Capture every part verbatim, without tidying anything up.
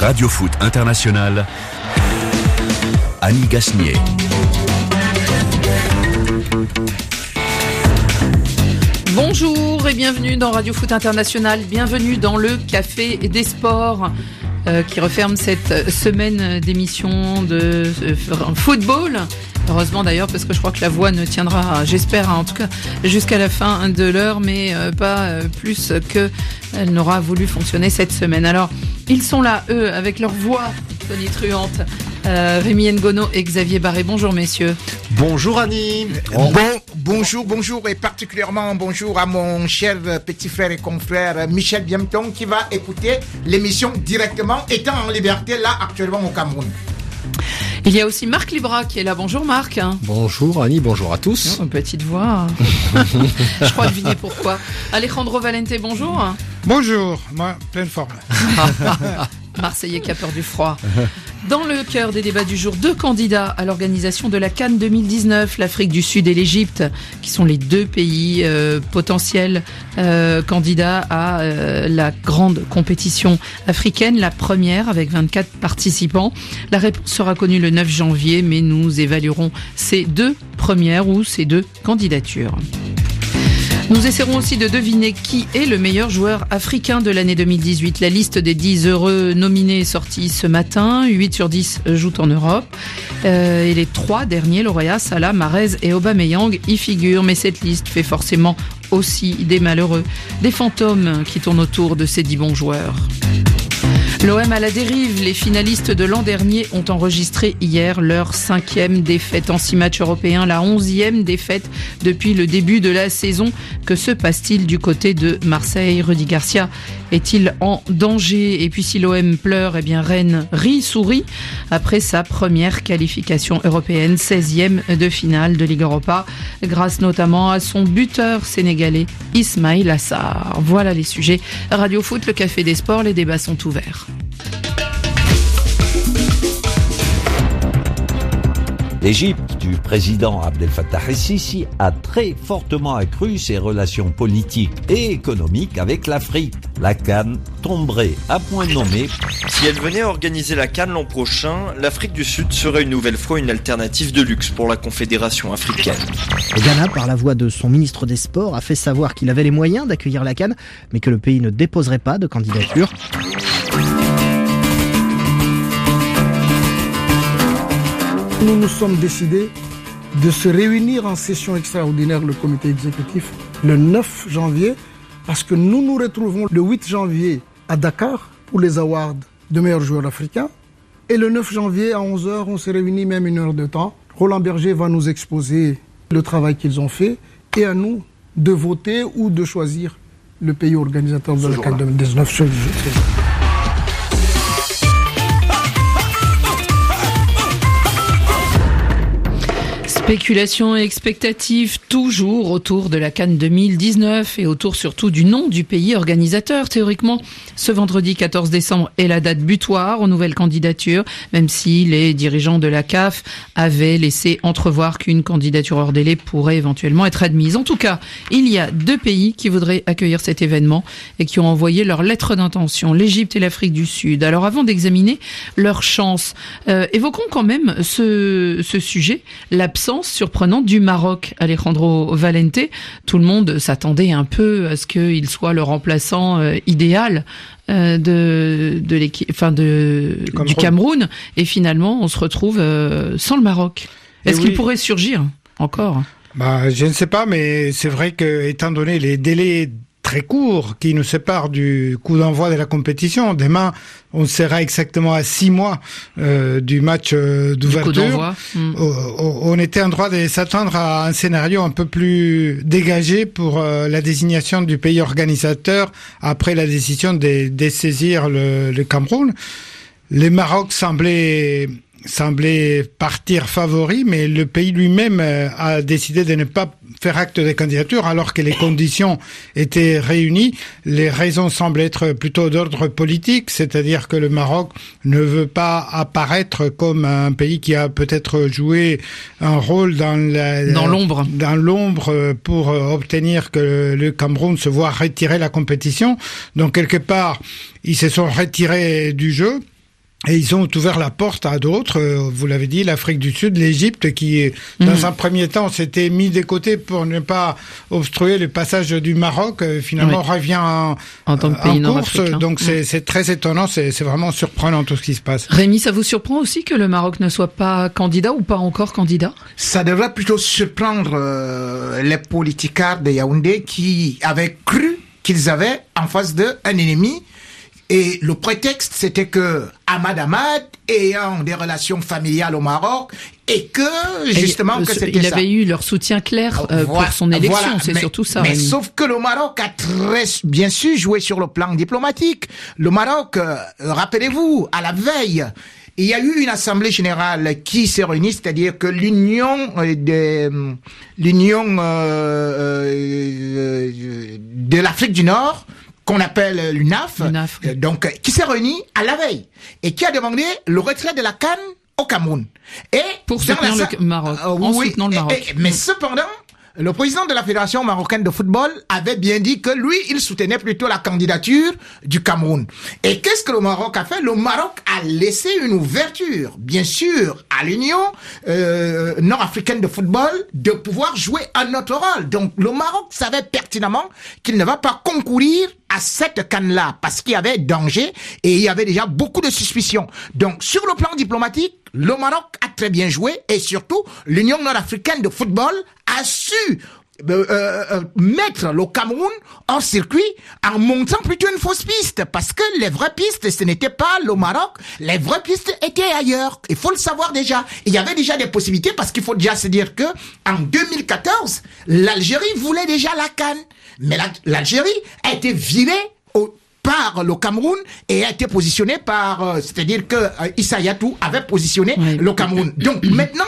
Radio Foot International, Annie Gasnier. Bonjour et bienvenue dans Radio Foot International, bienvenue dans le Café des Sports euh, qui referme cette semaine d'émission de euh, football. Heureusement d'ailleurs, parce que je crois que la voix ne tiendra, j'espère en tout cas, jusqu'à la fin de l'heure, mais euh, pas euh, plus qu'elle n'aura voulu fonctionner cette semaine. Alors, ils sont là, eux, avec leur voix tonitruante. Euh, Rémi Ngono et Xavier Barré. Bonjour messieurs. Bonjour Annie. Bon, bonjour, bonjour et particulièrement bonjour à mon cher petit frère et confrère Michel Biemton qui va écouter l'émission directement étant en liberté là actuellement au Cameroun. Il y a aussi Marc Libra qui est là. Bonjour Marc. Bonjour Annie, bonjour à tous. Oh, une petite voix. Je crois deviner pourquoi. Alejandro Valente, bonjour. Bonjour, moi, pleine forme. Marseillais qui a peur du froid. Dans le cœur des débats du jour, deux candidats à l'organisation de la CAN deux mille dix-neuf, l'Afrique du Sud et l'Égypte, qui sont les deux pays euh, potentiels euh, candidats à euh, la grande compétition africaine, la première avec vingt-quatre participants. La réponse sera connue le neuf janvier, mais nous évaluerons ces deux premières ou ces deux candidatures. Nous essaierons aussi de deviner qui est le meilleur joueur africain de l'année deux mille dix-huit. La liste des dix heureux nominés est sortie ce matin. huit sur dix jouent en Europe. Euh, et les trois derniers lauréats, Salah, Mahrez et Aubameyang, y figurent. Mais cette liste fait forcément aussi des malheureux, des fantômes qui tournent autour de ces dix bons joueurs. L'O M à la dérive, les finalistes de l'an dernier ont enregistré hier leur cinquième défaite en six matchs européens, la onzième défaite depuis le début de la saison. Que se passe-t-il du côté de Marseille? Rudy Garcia est-il en danger? Et puis si l'O M pleure, eh bien Rennes rit, sourit après sa première qualification européenne, seizième de finale de Ligue Europa, grâce notamment à son buteur sénégalais Ismaïla Sarr. Voilà les sujets. Radio Foot, le Café des Sports, les débats sont ouverts. L'Égypte du président Abdel Fattah el-Sisi a très fortement accru ses relations politiques et économiques avec l'Afrique. La CAN tomberait à point nommé. Si elle venait à organiser la CAN l'an prochain, l'Afrique du Sud serait une nouvelle fois une alternative de luxe pour la Confédération africaine. Le Ghana, par la voix de son ministre des Sports, a fait savoir qu'il avait les moyens d'accueillir la CAN, mais que le pays ne déposerait pas de candidature. Nous nous sommes décidés de se réunir en session extraordinaire, le comité exécutif, le neuf janvier, parce que nous nous retrouvons le huit janvier à Dakar pour les awards de meilleurs joueurs africains. Et le neuf janvier à onze heures, on s'est réunis même une heure de temps. Roland Berger va nous exposer le travail qu'ils ont fait et à nous de voter ou de choisir le pays organisateur de la CAN deux mille dix-neuf sur le jeu. Spéculation et expectative toujours autour de la CAN deux mille dix-neuf et autour surtout du nom du pays organisateur. Théoriquement, ce vendredi quatorze décembre est la date butoir aux nouvelles candidatures, même si les dirigeants de la C A F avaient laissé entrevoir qu'une candidature hors délai pourrait éventuellement être admise. En tout cas, il y a deux pays qui voudraient accueillir cet événement et qui ont envoyé leur lettre d'intention, l'Égypte et l'Afrique du Sud. Alors avant d'examiner leurs chances, euh, évoquons quand même ce, ce sujet, l'absence surprenante du Maroc. Alejandro Valente, tout le monde s'attendait un peu à ce qu'il soit le remplaçant euh, idéal euh, de, de l'équipe, enfin de du Cameroun. du Cameroun, et finalement on se retrouve euh, sans le Maroc. Est-ce et qu'il oui. pourrait surgir encore? Bah, je ne sais pas, mais c'est vrai que étant donné les délais très court qui nous sépare du coup d'envoi de la compétition. Demain, on sera exactement à six mois euh, du match euh, d'ouverture. Mmh. On était en droit de s'attendre à un scénario un peu plus dégagé pour euh, la désignation du pays organisateur après la décision de, de saisir le, le Cameroun. Le Maroc semblait semblait partir favori, mais le pays lui-même a décidé de ne pas faire acte de candidature alors que les conditions étaient réunies. Les raisons semblent être plutôt d'ordre politique, c'est-à-dire que le Maroc ne veut pas apparaître comme un pays qui a peut-être joué un rôle dans la, dans l'ombre, dans l'ombre pour obtenir que le Cameroun se voit retirer la compétition. Donc quelque part, ils se sont retirés du jeu. Et ils ont ouvert la porte à d'autres, vous l'avez dit, l'Afrique du Sud, l'Égypte, qui, dans mmh. un premier temps, s'était mis de côté pour ne pas obstruer le passage du Maroc, finalement oui. revient en, en tant que pays en course. Donc mmh. c'est, c'est très étonnant, c'est, c'est vraiment surprenant tout ce qui se passe. Rémi, ça vous surprend aussi que le Maroc ne soit pas candidat ou pas encore candidat? Ça devrait plutôt surprendre euh, les politicards de Yaoundé qui avaient cru qu'ils avaient en face d'eux un ennemi. Et le prétexte, c'était que Ahmad Ahmad, ayant des relations familiales au Maroc, et que, justement, et, que c'était il ça. avait eu leur soutien clair euh, voilà, pour son élection, voilà. c'est mais, surtout ça. Mais Rémi. sauf que le Maroc a très bien su jouer sur le plan diplomatique. Le Maroc, euh, rappelez-vous, à la veille, il y a eu une assemblée générale qui s'est réunie, c'est-à-dire que l'union euh, de l'union euh, euh, de l'Afrique du Nord, qu'on appelle l'U N A F, l'U N A F oui. donc qui s'est réunie à la veille et qui a demandé le retrait de la CAN au Cameroun. Et pour soutenir la... le Maroc, euh, en oui, soutenant le Maroc. Et, et, mais cependant, le président de la Fédération marocaine de football avait bien dit que lui, il soutenait plutôt la candidature du Cameroun. Et qu'est-ce que le Maroc a fait? Le Maroc a laissé une ouverture, bien sûr, à l'Union euh, nord-africaine de football de pouvoir jouer un autre rôle. Donc le Maroc savait pertinemment qu'il ne va pas concourir à cette canne-là, parce qu'il y avait danger et il y avait déjà beaucoup de suspicions. Donc, sur le plan diplomatique, le Maroc a très bien joué et surtout, l'Union nord-africaine de football a su euh, euh, mettre le Cameroun hors circuit en montant plutôt une fausse piste, parce que les vraies pistes, ce n'était pas le Maroc, les vraies pistes étaient ailleurs. Il faut le savoir déjà. Il y avait déjà des possibilités, parce qu'il faut déjà se dire que en deux mille quatorze, l'Algérie voulait déjà la CAN. Mais la, l'Algérie a été virée au, par le Cameroun et a été positionnée par, euh, c'est-à-dire que euh, Issa Yatou avait positionné oui. le Cameroun. Donc maintenant,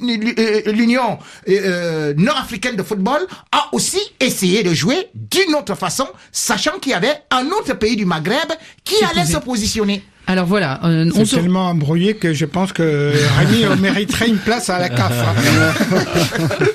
l'Union euh, nord-africaine de football a aussi essayé de jouer d'une autre façon, sachant qu'il y avait un autre pays du Maghreb qui C'est allait posé. se positionner. Alors voilà, euh, c'est on se... tellement embrouillé que je pense que Rémi mériterait une place à la C A F.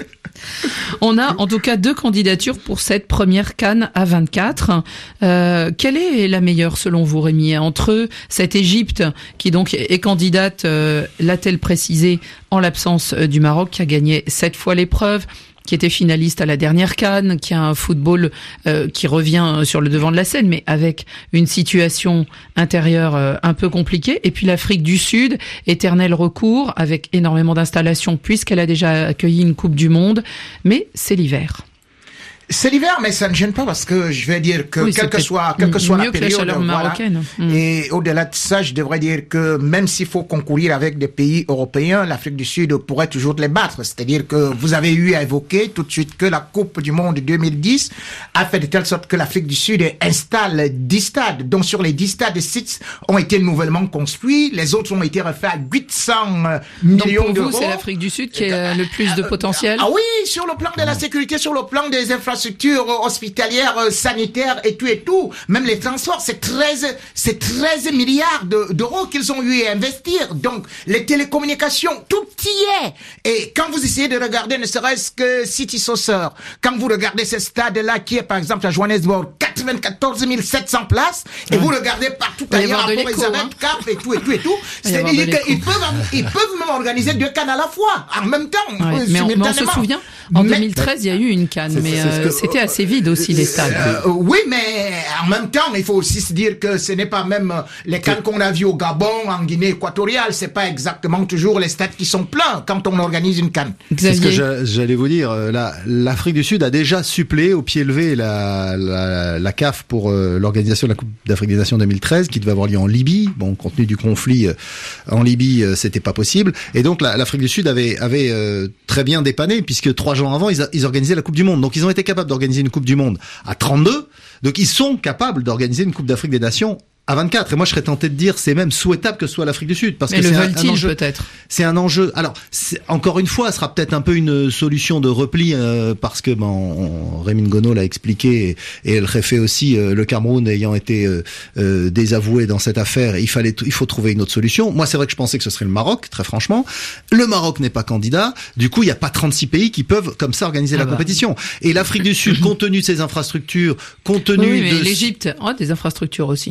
On a en tout cas deux candidatures pour cette première CAN à vingt-quatre. Euh, quelle est la meilleure selon vous, Rémi, entre cette Égypte qui donc est candidate, euh, l'a-t-elle précisé, en l'absence du Maroc qui a gagné sept fois l'épreuve, qui était finaliste à la dernière CAN, qui a un football euh, qui revient sur le devant de la scène, mais avec une situation intérieure euh, un peu compliquée. Et puis l'Afrique du Sud, éternel recours, avec énormément d'installations, puisqu'elle a déjà accueilli une Coupe du Monde, mais c'est l'hiver. C'est l'hiver, mais ça ne gêne pas, parce que je vais dire que oui, quelle que soit, quelle que soit mieux la que période, la chaleur marocaine. Voilà, mmh. Et au-delà de ça, je devrais dire que même s'il faut concourir avec des pays européens, l'Afrique du Sud pourrait toujours les battre. C'est-à-dire que vous avez eu à évoquer tout de suite que la Coupe du Monde deux mille dix a fait de telle sorte que l'Afrique du Sud installe dix stades. Donc sur les dix stades, six ont été nouvellement construits, les autres ont été refaits à huit cents millions Donc pour d'euros. vous, c'est l'Afrique du Sud qui a le plus de potentiel? Ah oui, sur le plan de la sécurité, sur le plan des infrastructures hospitalières, sanitaires et tout et tout. Même les transports, c'est treize, c'est treize milliards de, d'euros qu'ils ont eu à investir. Donc, les télécommunications, tout y est. Et quand vous essayez de regarder, ne serait-ce que City Saucer, quand vous regardez ce stade-là, qui est par exemple à Johannesburg, quatre-vingt-quatorze mille sept cents places, et ouais. vous regardez partout ailleurs, à Port-Elizabeth, hein. Cap et tout et tout et tout, c'est-à-dire qu'ils peuvent, ils peuvent même organiser deux CAN à la fois, en même temps. Ouais, mais, on, mais on se souvient, en mais, deux mille treize, il y a eu une CAN, mais euh, que, c'était assez vide aussi les stades. Euh, oui, mais en même temps, il faut aussi se dire que ce n'est pas même les CAN qu'on a vus au Gabon, en Guinée équatoriale, c'est pas exactement toujours les stades qui sont pleins quand on organise une CAN. C'est ce que j'a, j'allais vous dire. La, L'Afrique du Sud a déjà suppléé au pied levé la, la, la C A F pour euh, l'organisation de la Coupe d'Afrique des Nations deux mille treize, qui devait avoir lieu en Libye. Bon, compte tenu du conflit euh, en Libye, euh, c'était pas possible. Et donc la, l'Afrique du Sud avait, avait euh, très bien dépanné, puisque trois jours avant, ils, a, ils organisaient la Coupe du Monde. Donc ils ont été capables d'organiser une Coupe du Monde à trente-deux. Donc ils sont capables d'organiser une Coupe d'Afrique des Nations à vingt-quatre. Et moi, je serais tenté de dire, c'est même souhaitable que ce soit l'Afrique du Sud, parce mais que le c'est un, veulent-ils un enjeu. Peut-être. C'est un enjeu. Alors, c'est, encore une fois, ce sera peut-être un peu une solution de repli, euh, parce que, ben, on, Rémi Ngono l'a expliqué, et, et le réfait aussi, euh, le Cameroun ayant été euh, euh, désavoué dans cette affaire, il fallait, il faut trouver une autre solution. Moi, c'est vrai que je pensais que ce serait le Maroc, très franchement. Le Maroc n'est pas candidat. Du coup, il n'y a pas trente-six pays qui peuvent, comme ça, organiser ah la bah. compétition. Et l'Afrique du Sud, compte tenu de ses infrastructures, compte tenu oui, mais de l'Égypte a oh, des infrastructures aussi. Oui.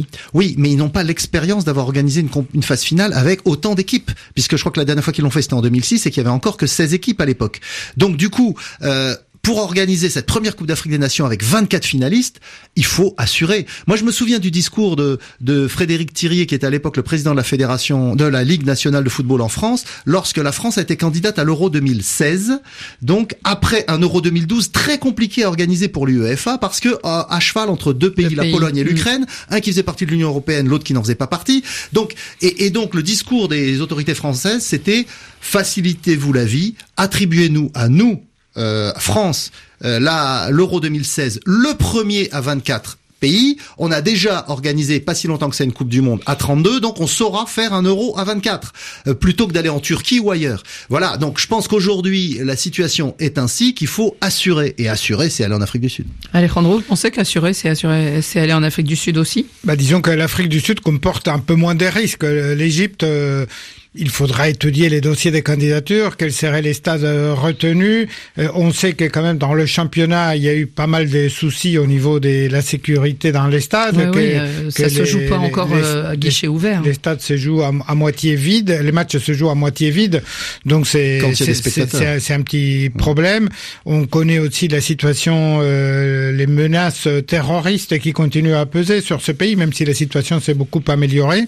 Oui, mais ils n'ont pas l'expérience d'avoir organisé une, comp- une phase finale avec autant d'équipes, puisque je crois que la dernière fois qu'ils l'ont fait, c'était en deux mille six, et qu'il y avait encore que seize équipes à l'époque. Donc du coup, euh, pour organiser cette première Coupe d'Afrique des Nations avec vingt-quatre finalistes, il faut assurer. Moi, je me souviens du discours de, de Frédéric Thirier, qui était à l'époque le président de la fédération, de la Ligue nationale de football en France, lorsque la France a été candidate à l'Euro deux mille seize. Donc, après un Euro deux mille douze très compliqué à organiser pour l'UEFA, parce que à, à cheval entre deux pays, la pays. Pologne et Mmh. l'Ukraine, un qui faisait partie de l'Union européenne, l'autre qui n'en faisait pas partie. Donc, et, et donc, le discours des autorités françaises, c'était facilitez-vous la vie, attribuez-nous à nous, Euh, France, euh, là, l'Euro deux mille seize, le premier à vingt-quatre pays. On a déjà organisé, pas si longtemps que ça, une Coupe du Monde à trente-deux, donc on saura faire un Euro à vingt-quatre, euh, plutôt que d'aller en Turquie ou ailleurs. Voilà, donc je pense qu'aujourd'hui, la situation est ainsi qu'il faut assurer. Et assurer, c'est aller en Afrique du Sud. Alejandro, vous pensez qu'assurer, c'est assurer, c'est aller en Afrique du Sud aussi? Bah, disons que l'Afrique du Sud comporte un peu moins de risques. L'Égypte, euh, il faudra étudier les dossiers des candidatures, quels seraient les stades euh, retenus. Euh, on sait que quand même dans le championnat, il y a eu pas mal de soucis au niveau de la sécurité dans les stades. Oui, que, oui, euh, ça que se les, joue pas encore les, euh, à guichet les, ouvert. Les stades se jouent à, à moitié vides, les matchs se jouent à moitié vides. Donc c'est Quand il y a des c'est, spectateurs. c'est, c'est un petit problème. On connaît aussi la situation, euh, les menaces terroristes qui continuent à peser sur ce pays, même si la situation s'est beaucoup améliorée.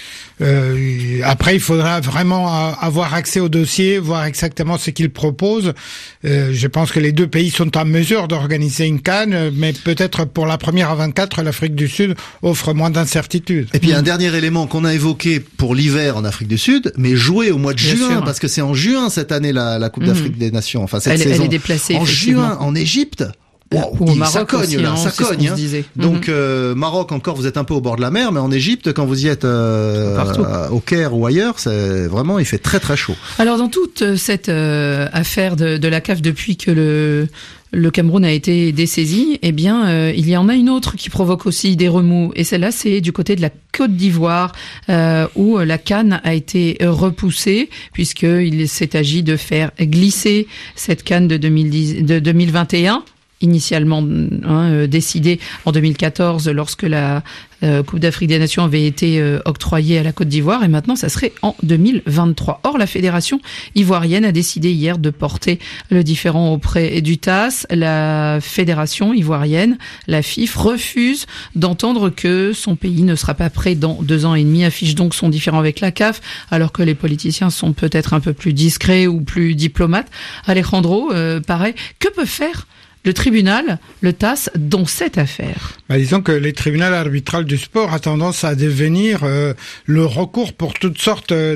Euh, après, il faudra vraiment avoir accès au dossier, voir exactement ce qu'ils proposent. Euh, je pense que les deux pays sont en mesure d'organiser une CAN, mais peut-être pour la première à vingt-quatre, l'Afrique du Sud offre moins d'incertitudes. Et puis, mmh. un dernier élément qu'on a évoqué pour l'hiver en Afrique du Sud, mais jouer au mois de Bien juin, sûr. parce que c'est en juin cette année la, la Coupe mmh. d'Afrique des Nations. Enfin, cette elle, saison. Elle est déplacée, en juin, en Égypte. Wow, Ou au Maroc ça cogne aussi, là, hein, ça c'est ce cogne. qu'on Hein. se disait. Donc Mm-hmm. euh, Maroc encore, vous êtes un peu au bord de la mer, mais en Égypte, quand vous y êtes euh, Partout. euh, au Caire ou ailleurs, c'est vraiment, il fait très très chaud. Alors dans toute cette euh, affaire de, de la C A F depuis que le le Cameroun a été dessaisi, eh bien, euh, il y en a une autre qui provoque aussi des remous. Et celle-là, c'est du côté de la Côte d'Ivoire, euh, où la CAN a été repoussée, puisqu'il s'est agi de faire glisser cette CAN de, deux mille dix, de deux mille vingt et un, initialement hein, euh, décidée en deux mille quatorze, lorsque la euh, Coupe d'Afrique des Nations avait été euh, octroyée à la Côte d'Ivoire, et maintenant, ça serait en deux mille vingt-trois. Or, la fédération ivoirienne a décidé hier de porter le différend auprès du T A S. La fédération ivoirienne, la F I F, refuse d'entendre que son pays ne sera pas prêt dans deux ans et demi, affiche donc son différend avec la C A F, alors que les politiciens sont peut-être un peu plus discrets ou plus diplomates. Alejandro, euh, pareil, que peut faire le tribunal, le T A S, dans cette affaire? Bah, disons que les tribunaux arbitraux du sport a tendance à devenir euh, le recours pour toutes sortes de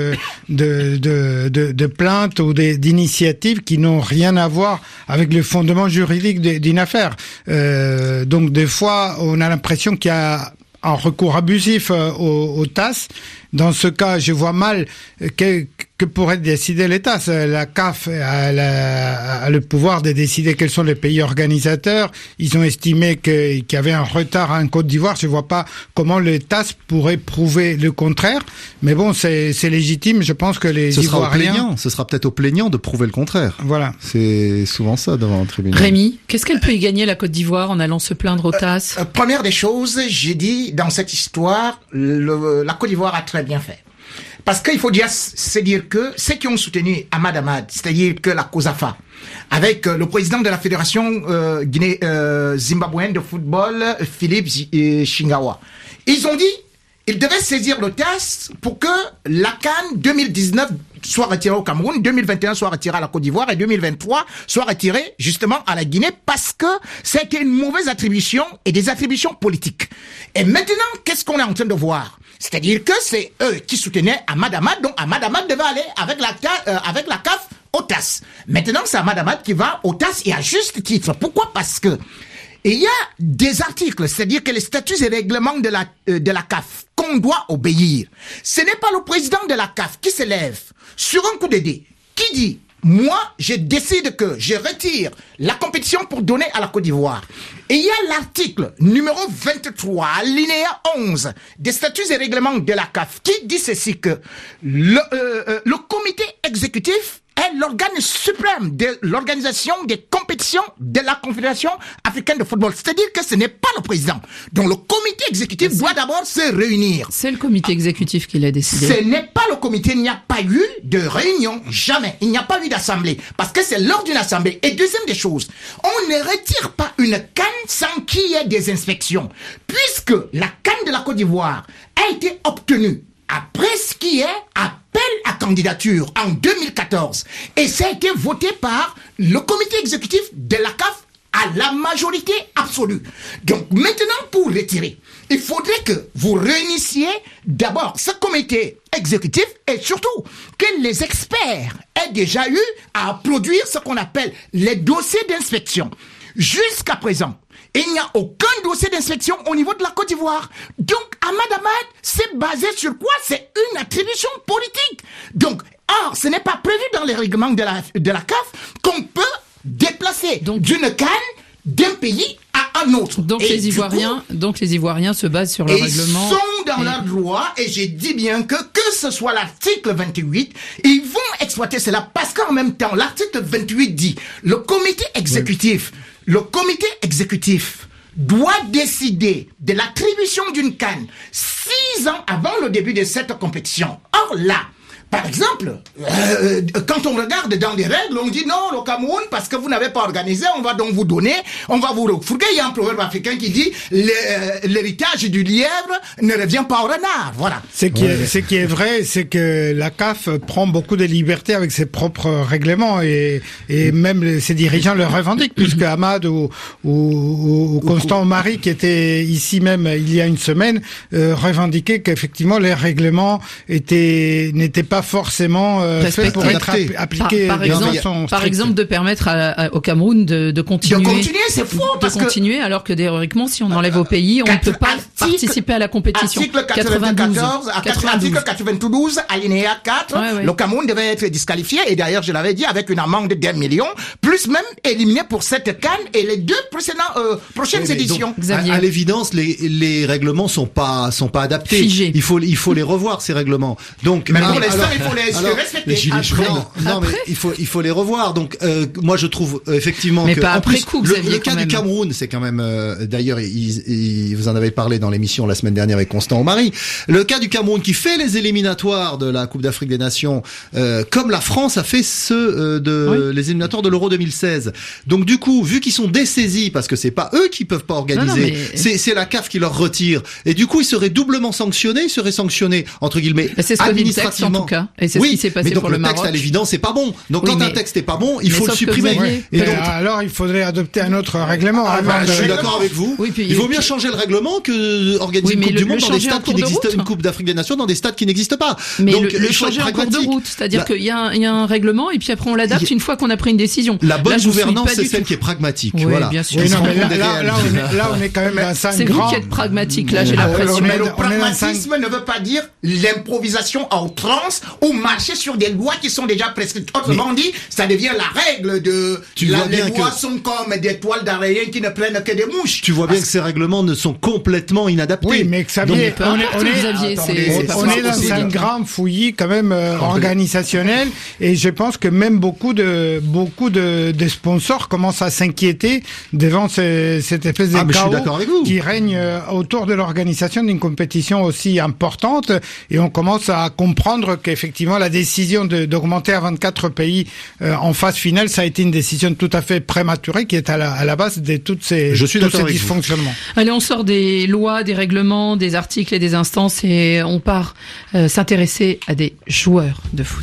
de de, de, de plaintes ou de, d'initiatives qui n'ont rien à voir avec le fondement juridique de, d'une affaire. Euh, donc des fois, on a l'impression qu'il y a un recours abusif euh, au, au T A S. Dans ce cas, je vois mal que, que pourrait décider l'État. La C A F a, la, a le pouvoir de décider quels sont les pays organisateurs. Ils ont estimé que, qu'il y avait un retard en Côte d'Ivoire. Je vois pas comment le T A S pourrait prouver le contraire. Mais bon, c'est, c'est légitime. Je pense que les Ce Ivoiriens... sera au plaignant. Ce sera peut-être au plaignant de prouver le contraire. Voilà. C'est souvent ça devant un tribunal. Rémi, qu'est-ce qu'elle peut y gagner, la Côte d'Ivoire, en allant se plaindre au T A S? Euh, euh, Première des choses, j'ai dit, dans cette histoire, le, la Côte d'Ivoire a très bien fait. Parce qu'il faut dire, c'est dire que ceux qui ont soutenu Ahmad Ahmad, c'est-à-dire que la COSAFA, avec euh, le président de la fédération euh, Guinée, euh, zimbabwéenne de football, Philippe Shingawa, ils ont dit, ils devaient saisir le T A S pour que la CAN deux mille dix-neuf soit retirée au Cameroun, deux mille vingt et un soit retirée à la Côte d'Ivoire et deux mille vingt-trois soit retirée justement à la Guinée, parce que c'était une mauvaise attribution et des attributions politiques. Et maintenant, qu'est-ce qu'on est en train de voir? C'est-à-dire que c'est eux qui soutenaient Ahmad Ahmad, donc Ahmad Ahmad devait aller avec la, euh, avec la C A F au T A S. Maintenant, c'est Ahmad Ahmad qui va au T A S et à juste titre. Pourquoi? Parce que il y a des articles, c'est-à-dire que les statuts et règlements de la, euh, de la C A F qu'on doit obéir. Ce n'est pas le président de la C A F qui se lève sur un coup de dé, qui dit moi, je décide que je retire la compétition pour donner à la Côte d'Ivoire. Et il y a l'article numéro vingt-trois, alinéa onze, des statuts et règlements de la C A F, qui dit ceci, que le, euh, le comité exécutif est l'organe suprême de l'organisation des compétitions de la Confédération africaine de football. C'est-à-dire que ce n'est pas le président. Donc le comité exécutif doit d'abord se réunir. C'est le comité exécutif qui l'a décidé. Ce n'est pas le comité, il n'y a pas eu de réunion, jamais. Il n'y a pas eu d'assemblée, parce que c'est lors d'une assemblée. Et deuxième des choses, on ne retire pas une canne sans qu'il y ait des inspections. Puisque la canne de la Côte d'Ivoire a été obtenue après ce qui est appel à candidature en deux mille quatorze. Et ça a été voté par le comité exécutif de la C A F à la majorité absolue. Donc maintenant, pour retirer, il faudrait que vous réunissiez d'abord ce comité exécutif et surtout que les experts aient déjà eu à produire ce qu'on appelle les dossiers d'inspection. Jusqu'à présent, il n'y a aucun dossier d'inspection au niveau de la Côte d'Ivoire. Donc, Ahmad Ahmad, c'est basé sur quoi? C'est une attribution politique. Donc, or, ce n'est pas prévu dans les règlements de la, de la C A F qu'on peut déplacer donc d'une canne d'un pays à un autre. Donc et les Ivoiriens, coup, donc les Ivoiriens se basent sur le ils règlement. Ils sont dans et... leur droit, et j'ai dit bien que que ce soit l'article vingt-huit, ils vont exploiter cela parce qu'en même temps, l'article vingt-huit dit le comité exécutif, oui. le comité exécutif doit décider de l'attribution d'une canne six ans avant le début de cette compétition. Or là, par exemple, euh, quand on regarde dans les règles, on dit non, le Cameroun, parce que vous n'avez pas organisé, on va donc vous donner, on va vous refourguer. Il y a un proverbe africain qui dit l'héritage du lièvre ne revient pas au renard. Voilà. Ce qui, ouais. est, ce qui est vrai, c'est que la C A F prend beaucoup de liberté avec ses propres règlements et, et même ses dirigeants le revendiquent, puisque Ahmad ou, ou, ou Constant Omari, qui était ici même il y a une semaine, euh, revendiquaient qu'effectivement les règlements étaient n'étaient pas forcément euh, fait pour être ap- appliqué par, par exemple, par exemple de permettre à, à, au Cameroun de, de continuer de continuer c'est faux de parce continuer que alors que théoriquement si on enlève au pays on ne peut pas article, participer à la compétition. Article quatre-vingt-quatorze, article quatre-vingt-douze alinéa quatre, ouais, ouais. Le Cameroun devait être disqualifié et d'ailleurs je l'avais dit avec une amende d'un million plus même éliminé pour cette canne et les deux précédents euh, prochaines oui, éditions. Donc, à, à l'évidence les les règlements sont pas sont pas adaptés. Figés. Il faut il faut les revoir ces règlements. Donc mais pour l'instant il faut les alors, respecter. Les gilets jaunes, non, non mais il faut il faut les revoir. Donc euh, moi je trouve euh, effectivement mais que pas en après plus, coup, le, Xavier, le cas du Cameroun, c'est quand même euh, d'ailleurs il, il, vous en avez parlé dans l'émission la semaine dernière avec Constant Omari. Le cas du Cameroun qui fait les éliminatoires de la Coupe d'Afrique des Nations, euh, comme la France a fait ceux euh, de oui. les éliminatoires de l'Euro deux mille seize. Donc du coup, vu qu'ils sont dessaisis parce que c'est pas eux qui peuvent pas organiser, non, non, mais... c'est c'est la C A F qui leur retire. Et du coup, ils seraient doublement sanctionnés, ils seraient sanctionnés entre guillemets c'est ce administrativement. Que dit le texte, en tout cas. Et c'est oui, ce qui s'est passé mais donc pour le, le texte Maroc. à l'évidence c'est pas bon. Donc oui, quand mais... un texte est pas bon, il mais faut le supprimer. Ouais. Et, et donc alors il faudrait adopter un autre règlement. Ah, bah, je suis d'accord avec vous. Oui, puis, il vaut mieux changer le règlement que organiser oui, une Coupe le, du Monde dans des stades qui n'existent, de une Coupe d'Afrique des Nations dans des stades qui n'existent pas. Mais donc le, le changer en cours de route, c'est-à-dire qu'il y a un, il y a un règlement et puis après on l'adapte une fois qu'on a pris une décision. La bonne gouvernance c'est celle qui est pragmatique. Voilà. Bien sûr. Là on est quand même dans un c'est vous qui êtes pragmatique là, j'ai l'impression. Mais le pragmatisme ne veut pas dire l'improvisation à outrance ou marcher sur des lois qui sont déjà prescrites. Autrement dit, ça devient la règle de la, les lois que... sont comme des toiles d'araignée qui ne prennent que des mouches. Tu vois bien que ces règlements ne sont complètement inadaptés. Oui, mais Xavier, on est, on est, Xavier, attendez, c'est, on, c'est on est dans un grand fouillis quand même euh, organisationnel et je pense que même beaucoup de beaucoup de, de sponsors commencent à s'inquiéter devant ce, cette espèce de ah, chaos qui règne euh, autour de l'organisation d'une compétition aussi importante et on commence à comprendre qu'effectivement la décision de, d'augmenter à vingt-quatre pays euh, en phase finale, ça a été une décision tout à fait prématurée qui est à la, à la base de toutes ces, Je suis tous ces avec dysfonctionnements. Vous. Allez, on sort des lois, des règlements, des articles et des instances et on part euh, s'intéresser à des joueurs de foot.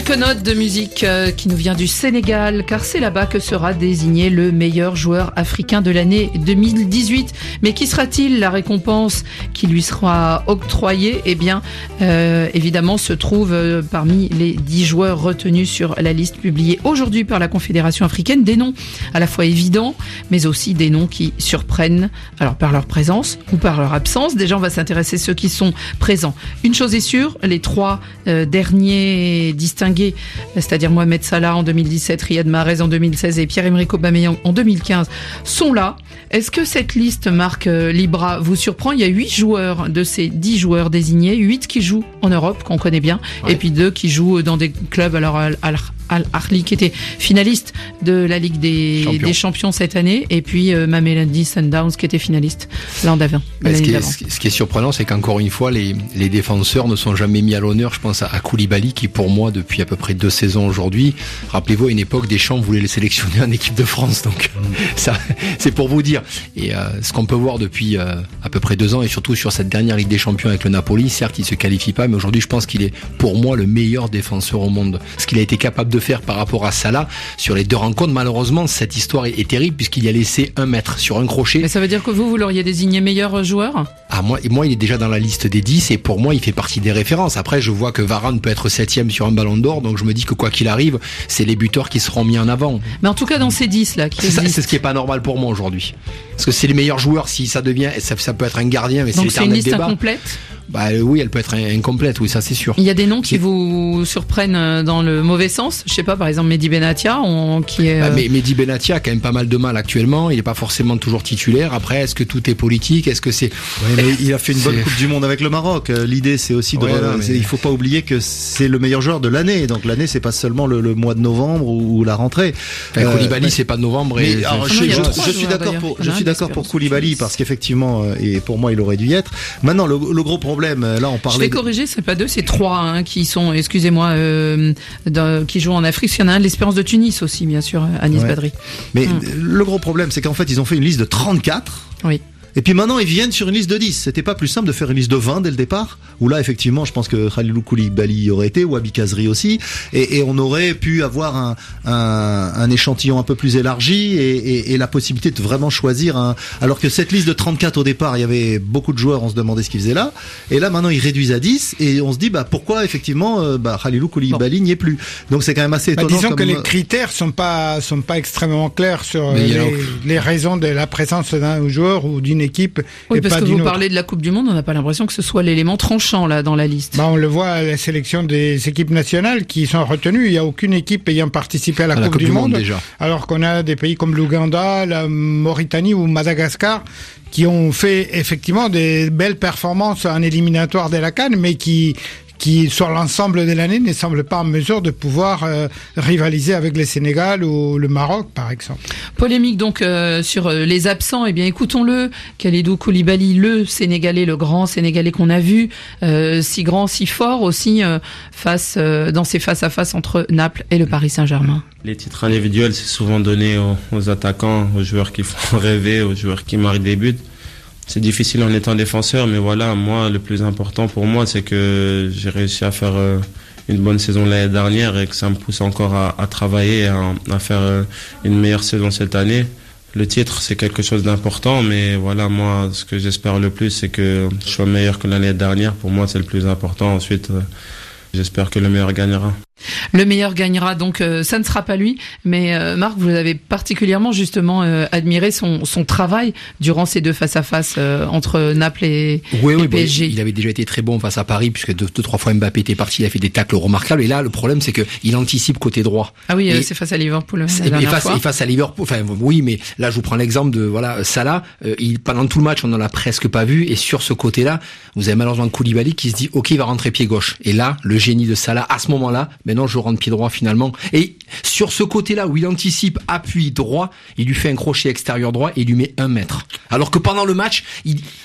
Quelques notes de musique euh, qui nous vient du Sénégal, car c'est là-bas que sera désigné le meilleur joueur africain de l'année deux mille dix-huit. Mais qui sera-t-il? La récompense qui lui sera octroyée, eh bien, euh, évidemment, se trouve euh, parmi les dix joueurs retenus sur la liste publiée aujourd'hui par la Confédération africaine. Des noms à la fois évidents, mais aussi des noms qui surprennent, alors par leur présence ou par leur absence. Déjà, on va s'intéresser à ceux qui sont présents. Une chose est sûre, les trois euh, derniers distingués, c'est-à-dire Mohamed Salah en deux mille dix-sept, Riyad Mahrez en deux mille seize et Pierre-Emerick Aubameyang en deux mille quinze, sont là. Est-ce que cette liste, Marc euh, Libra, vous surprend? Il y a huit joueurs de ces dix joueurs désignés, huit qui jouent en Europe, qu'on connaît bien, ouais. Et puis deux qui jouent dans des clubs, alors Al, Al, Al Ahly qui était finaliste de la Ligue des Champions, des champions cette année, et puis euh, Mamelodi Sundowns qui était finaliste l'an d'avant. Ce, ce qui est surprenant, c'est qu'encore une fois, les, les défenseurs ne sont jamais mis à l'honneur. Je pense à, à Koulibaly qui, pour moi, depuis à peu près deux saisons aujourd'hui, rappelez-vous, à une époque, Deschamps voulait le sélectionner en équipe de France. Donc, ça, c'est pour vous dire. Et euh, ce qu'on peut voir depuis euh, à peu près deux ans, et surtout sur cette dernière Ligue des Champions avec le Napoli, certes, il se qualifie pas, mais aujourd'hui, je pense qu'il est, pour moi, le meilleur défenseur au monde. Ce qu'il a été capable de faire par rapport à Salah sur les deux rencontres, malheureusement, cette histoire est, est terrible puisqu'il y a laissé un mètre sur un crochet. Mais ça veut dire que vous, vous l'auriez désigné meilleur joueur? Ah, moi, moi, il est déjà dans la liste des dix et pour moi, il fait partie des références. Après, je vois que Varane peut être septième sur un ballon d'or, donc je me dis que quoi qu'il arrive, c'est les buteurs qui seront mis en avant. Mais en tout cas, dans ces dix là, qui c'est, ça, c'est ce qui est pas normal pour moi aujourd'hui. Parce que c'est les meilleurs joueurs, si ça devient, ça, ça peut être un gardien, mais donc c'est l'éternel débat. Donc c'est une liste incomplète? Bah oui, elle peut être incomplète, oui, ça c'est sûr. Il y a des noms qui c'est... vous surprennent dans le mauvais sens. Je sais pas, par exemple Mehdi Benatia, on, qui est. Bah, mais Mehdi Benatia a quand même pas mal de mal actuellement. Il est pas forcément toujours titulaire. Après, est-ce que tout est politique? Est-ce que c'est? Ouais, mais il a fait une bonne c'est... Coupe du Monde avec le Maroc. L'idée, c'est aussi de. Ouais, non, mais... Il faut pas oublier que c'est le meilleur joueur de l'année. Donc l'année, c'est pas seulement le, le mois de novembre ou, ou la rentrée. Enfin, euh, Koulibaly, mais... c'est pas de novembre. Mais, et... alors, je, je, je, je suis d'accord pour. Je suis d'accord pour Koulibaly parce qu'effectivement, et pour moi, il aurait dû y être. Maintenant, le, le gros problème, là, on parle. Je vais corriger, c'est pas deux, c'est trois hein, qui sont, excusez-moi, euh, de, qui jouent en Afrique. Il y en a un de l'Espérance de Tunis aussi, bien sûr, Anis ouais. Badri. Mais hum. le gros problème, c'est qu'en fait, ils ont fait une liste de trente-quatre. Oui. Et puis maintenant, ils viennent sur une liste de dix. C'était pas plus simple de faire une liste de vingt dès le départ? Où là, effectivement, je pense que Khalilou Koulibaly y aurait été, ou Wabi Kazri aussi. Et, et on aurait pu avoir un, un, un échantillon un peu plus élargi et, et, et la possibilité de vraiment choisir un... Alors que cette liste de trente-quatre au départ, il y avait beaucoup de joueurs, on se demandait ce qu'ils faisaient là. Et là, maintenant, ils réduisent à dix. Et on se dit, bah, pourquoi, effectivement, euh, bah, Khalilou Koulibaly bon. n'y est plus? Donc c'est quand même assez étonnant. Bah, disons comme... que les critères sont pas, sont pas extrêmement clairs sur les, a... les raisons de la présence d'un joueur ou d'une équipe. Oui, parce que vous parlez de la Coupe du Monde, on n'a pas l'impression que ce soit l'élément tranchant là dans la liste. Bah, on le voit à la sélection des équipes nationales qui sont retenues. Il n'y a aucune équipe ayant participé à la, à coupe, la coupe du, du Monde, monde déjà. Alors qu'on a des pays comme l'Ouganda, la Mauritanie ou Madagascar qui ont fait effectivement des belles performances en éliminatoire de la CAN, mais qui qui sur l'ensemble de l'année ne semble pas en mesure de pouvoir euh, rivaliser avec le Sénégal ou le Maroc, par exemple. Polémique donc euh, sur les absents. Eh bien, écoutons-le. Khalidou Koulibaly, le Sénégalais, le grand Sénégalais qu'on a vu, euh, si grand, si fort aussi euh, face euh, dans ces face à face entre Naples et le Paris Saint-Germain. Les titres individuels, c'est souvent donné aux, aux attaquants, aux joueurs qui font rêver, aux joueurs qui marquent des buts. C'est difficile en étant défenseur, mais voilà, moi, le plus important pour moi, c'est que j'ai réussi à faire euh, une bonne saison l'année dernière et que ça me pousse encore à, à travailler, à, à faire euh, une meilleure saison cette année. Le titre, c'est quelque chose d'important, mais voilà, moi, ce que j'espère le plus, c'est que je sois meilleur que l'année dernière. Pour moi, c'est le plus important. Ensuite, euh, j'espère que le meilleur gagnera. Le meilleur gagnera, donc euh, ça ne sera pas lui, mais euh, Marc, vous avez particulièrement justement euh, admiré son, son travail durant ces deux face-à-face euh, entre Naples et, oui, et oui, P S G. Bon, il avait déjà été très bon face à Paris, puisque deux, deux trois fois Mbappé était parti, il a fait des tacles remarquables, et là le problème c'est que il anticipe côté droit. Ah oui, et, c'est face à Liverpool. La et, face, fois. et face à Liverpool, enfin oui, mais là je vous prends l'exemple de voilà Salah, euh, il, pendant tout le match on n'en a presque pas vu, et sur ce côté-là, vous avez malheureusement Koulibaly qui se dit ok, il va rentrer pied gauche, et là le génie de Salah à ce moment-là, maintenant je rentre pied droit finalement. Et sur ce côté-là où il anticipe appui droit, il lui fait un crochet extérieur droit et il lui met un mètre. Alors que pendant le match, il,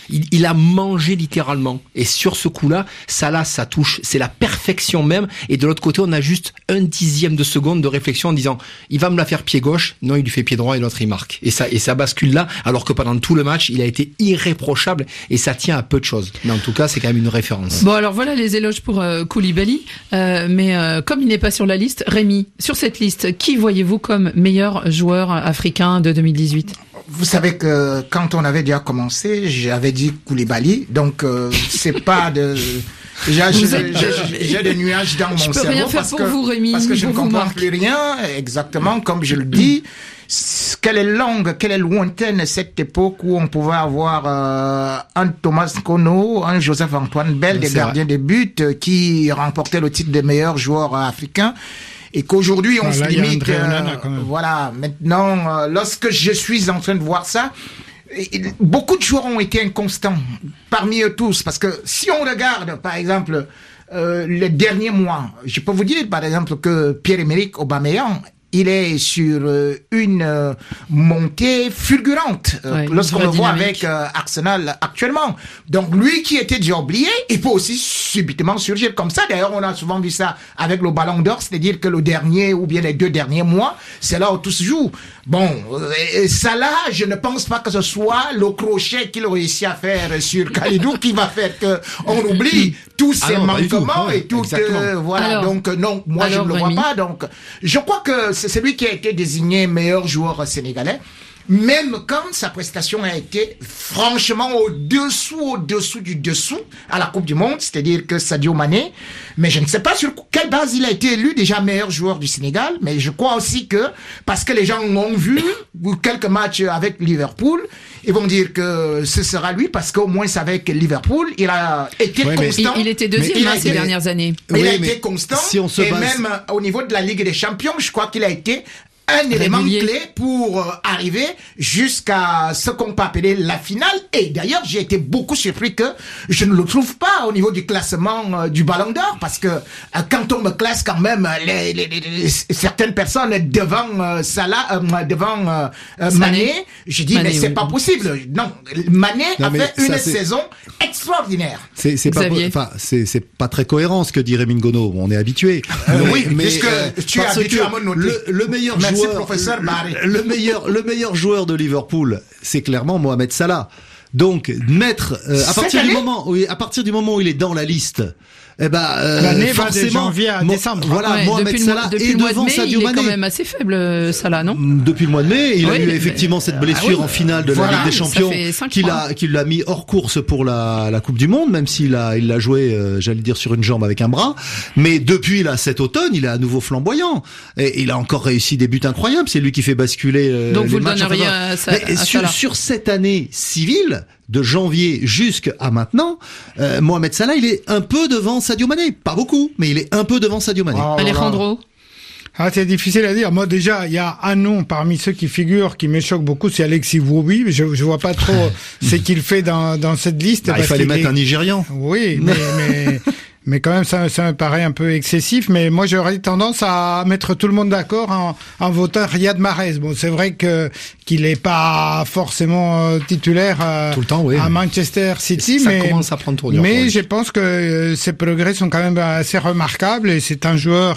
Il, il a mangé littéralement. Et sur ce coup-là, Salah, ça touche, c'est la perfection même. Et de l'autre côté, on a juste un dixième de seconde de réflexion en disant, il va me la faire pied gauche. Non, il lui fait pied droit et l'autre il marque. Et ça, et ça bascule là. Alors que pendant tout le match, il a été irréprochable et ça tient à peu de choses. Mais en tout cas, c'est quand même une référence. Bon, alors voilà les éloges pour euh, Koulibaly. Euh, mais euh, comme il n'est pas sur la liste, Rémi, sur cette liste, qui voyez-vous comme meilleur joueur africain de deux mille dix-huit? Vous savez que quand on avait déjà commencé, j'avais dit Koulibaly, donc euh, c'est pas de... Déjà, j'ai, j'ai, j'ai des nuages dans mon cerveau. Je peux rien faire pour que, vous, Rémi. Parce que je ne comprends plus rien, exactement comme je le dis. Quelle est longue, quelle est lointaine cette époque où on pouvait avoir euh, un Thomas Kono, un Joseph-Antoine Bell, des gardiens de but, euh, qui remportaient le titre des meilleurs joueurs euh, africains. Et qu'aujourd'hui, on voilà, se limite... Euh, Onana, voilà, maintenant, euh, lorsque je suis en train de voir ça, beaucoup de joueurs ont été inconstants, parmi eux tous, parce que si on regarde, par exemple, euh, les derniers mois, je peux vous dire, par exemple, que Pierre-Emerick Aubameyang, il est sur euh, une euh, montée fulgurante euh, ouais, lorsqu'on le voit avec euh, Arsenal actuellement. Donc lui qui était déjà oublié, il peut aussi subitement surgir comme ça. D'ailleurs, on a souvent vu ça avec le Ballon d'Or, c'est-à-dire que le dernier ou bien les deux derniers mois, c'est là où tout se joue. Bon, euh, ça là, je ne pense pas que ce soit le crochet qu'il réussit à faire sur Kalidou qui va faire que on oublie tous ces ah non, manquements et tout. Euh, voilà. Alors, donc non, moi alors, je ne le Rémi. vois pas. Donc je crois que c'est celui qui a été désigné meilleur joueur sénégalais, même quand sa prestation a été franchement au-dessous, au-dessous du dessous à la Coupe du Monde, c'est-à-dire que Sadio Mané, mais je ne sais pas sur quelle base il a été élu déjà meilleur joueur du Sénégal, mais je crois aussi que, parce que les gens l'ont vu, quelques matchs avec Liverpool, ils vont dire que ce sera lui, parce qu'au moins avec Liverpool, il a été ouais, constant. Il, il était deuxième il hein, ces dernières années. Il oui, a été constant, si on se et base... même au niveau de la Ligue des Champions, je crois qu'il a été un élément régulier. Clé pour euh, arriver jusqu'à ce qu'on peut appeler la finale. Et d'ailleurs, j'ai été beaucoup surpris que je ne le trouve pas au niveau du classement euh, du Ballon d'Or, parce que euh, quand on me classe quand même les, les, les, les certaines personnes devant euh, Salah, euh, devant euh, euh, Mané, j'ai dit Mané, mais c'est oui. pas possible. Non, Mané non, a fait une c'est... saison extraordinaire. C'est, c'est pas, enfin, c'est, c'est pas très cohérent ce que dit Rémi Ngono. On est habitué. Euh, mais, oui, mais puisque euh, tu es habitué à me noter. Le, le meilleur joueur Professeur le meilleur, le meilleur joueur de Liverpool, c'est clairement Mohamed Salah. Donc mettre euh, à partir du moment, oui, à partir du moment où il est dans la liste, eh ben euh, l'année forcément, va de janvier à décembre. Voilà, ouais, Mohamed Salah depuis est devant Sadio Mané. Il est quand même assez faible, Salah, non? Depuis le mois de mai, il oui, a eu effectivement mais... cette blessure ah oui, en finale de voilà, la Ligue des Champions qui l'a qui l'a mis hors course pour la la Coupe du Monde, même s'il a il l'a joué, euh, j'allais dire sur une jambe avec un bras. Mais depuis là cet automne, il est à nouveau flamboyant et il a encore réussi des buts incroyables. C'est lui qui fait basculer. Euh, Donc les vous le matchs donneriez à, à, à sur, Salah. Sur cette année civile, de janvier jusqu'à maintenant, euh, Mohamed Salah, il est un peu devant Sadio Mané. Pas beaucoup, mais il est un peu devant Sadio Mané. Oh, Alejandro. Ah, c'est difficile à dire. Moi, déjà, il y a un nom parmi ceux qui figurent qui me choque beaucoup, c'est Alexis Iwobi. Je, je vois pas trop ce qu'il fait dans, dans cette liste. Bah, il fallait mettre est... un Nigérian. Oui, mais, mais, mais quand même, ça, ça me paraît un peu excessif. Mais moi, j'aurais tendance à mettre tout le monde d'accord en, en votant Riyad Mahrez. Bon, c'est vrai que, qu'il est pas forcément titulaire à, tout le temps, oui. à Manchester City, ça mais, commence à prendre tournure, mais je pense que ses progrès sont quand même assez remarquables et c'est un joueur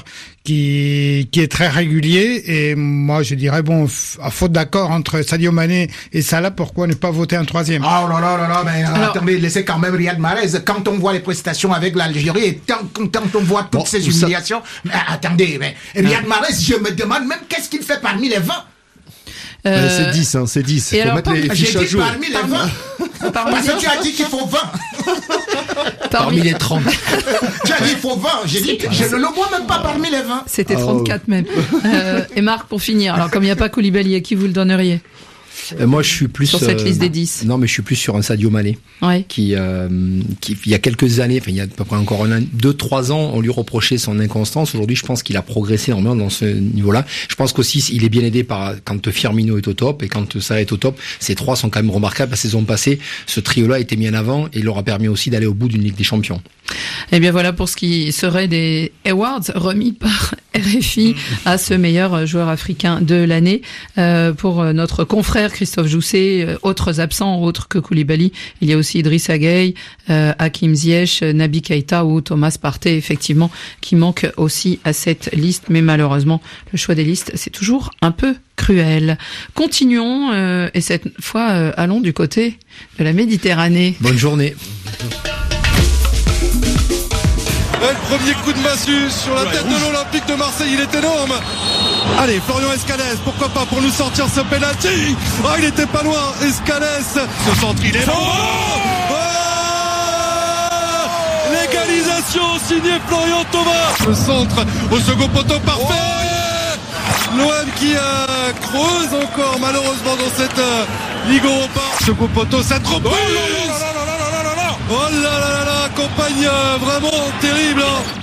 qui qui est très régulier et moi je dirais bon à faute d'accord entre Sadio Mané et Salah, pourquoi ne pas voter un troisième? Oh là là là là, mais alors, attendez, laissez quand même Riyad Mahrez. Quand on voit les prestations avec l'Algérie et tant, quand on voit toutes bon, ces humiliations, ça... mais attendez, mais Riyad Mahrez, je me demande même qu'est-ce qu'il fait parmi les vingt. Euh, c'est dix, hein, c'est dix. Il faut mettre les fiches à jour. Parmi les vingt. Parce que tu as dit qu'il faut vingt. Parmi, parmi les trente. Tu as dit qu'il faut vingt. J'ai dit que je ne le vois même pas parmi les vingt. C'était trente-quatre oh. même. Euh, et Marc, pour finir, alors comme il n'y a pas Koulibaly, à qui vous le donneriez? Euh, moi, je suis plus sur cette euh, liste des dix. Non, mais je suis plus sur un Sadio Mané, ouais. qui, euh, qui, il y a quelques années, enfin, il y a à peu près encore un an, deux, trois ans, on lui reprochait son inconstance. Aujourd'hui, je pense qu'il a progressé énormément dans ce niveau-là. Je pense qu'aussi, il est bien aidé par quand Firmino est au top et quand Salah est au top. Ces trois sont quand même remarquables. La saison passée, ce trio-là a été mis en avant et leur a permis aussi d'aller au bout d'une Ligue des Champions. Eh bien voilà pour ce qui serait des awards remis par R F I à ce meilleur joueur africain de l'année. Euh, pour notre confrère Christophe Jousset, euh, autres absents, autres que Koulibaly, il y a aussi Idrissa Gueye, euh, Hakim Ziyech, Naby Keïta ou Thomas Partey, effectivement, qui manquent aussi à cette liste. Mais malheureusement, le choix des listes, c'est toujours un peu cruel. Continuons, euh, et cette fois, euh, allons du côté de la Méditerranée. Bonne journée. Le premier coup de massue sur la tête de l'Olympique de Marseille, il est énorme. Allez, Florian Escalès, pourquoi pas pour nous sortir ce penalty. Ah, il était pas loin, Escalès. Ce centre, il est bon. Oh, l'égalisation signée Florian Thauvin. Le centre au second poteau, parfait. L'O M qui euh, creuse encore malheureusement dans cette euh, Ligue Europa. Second poteau, ça trop plus. Oh là là là là, campagne euh, vraiment terrible.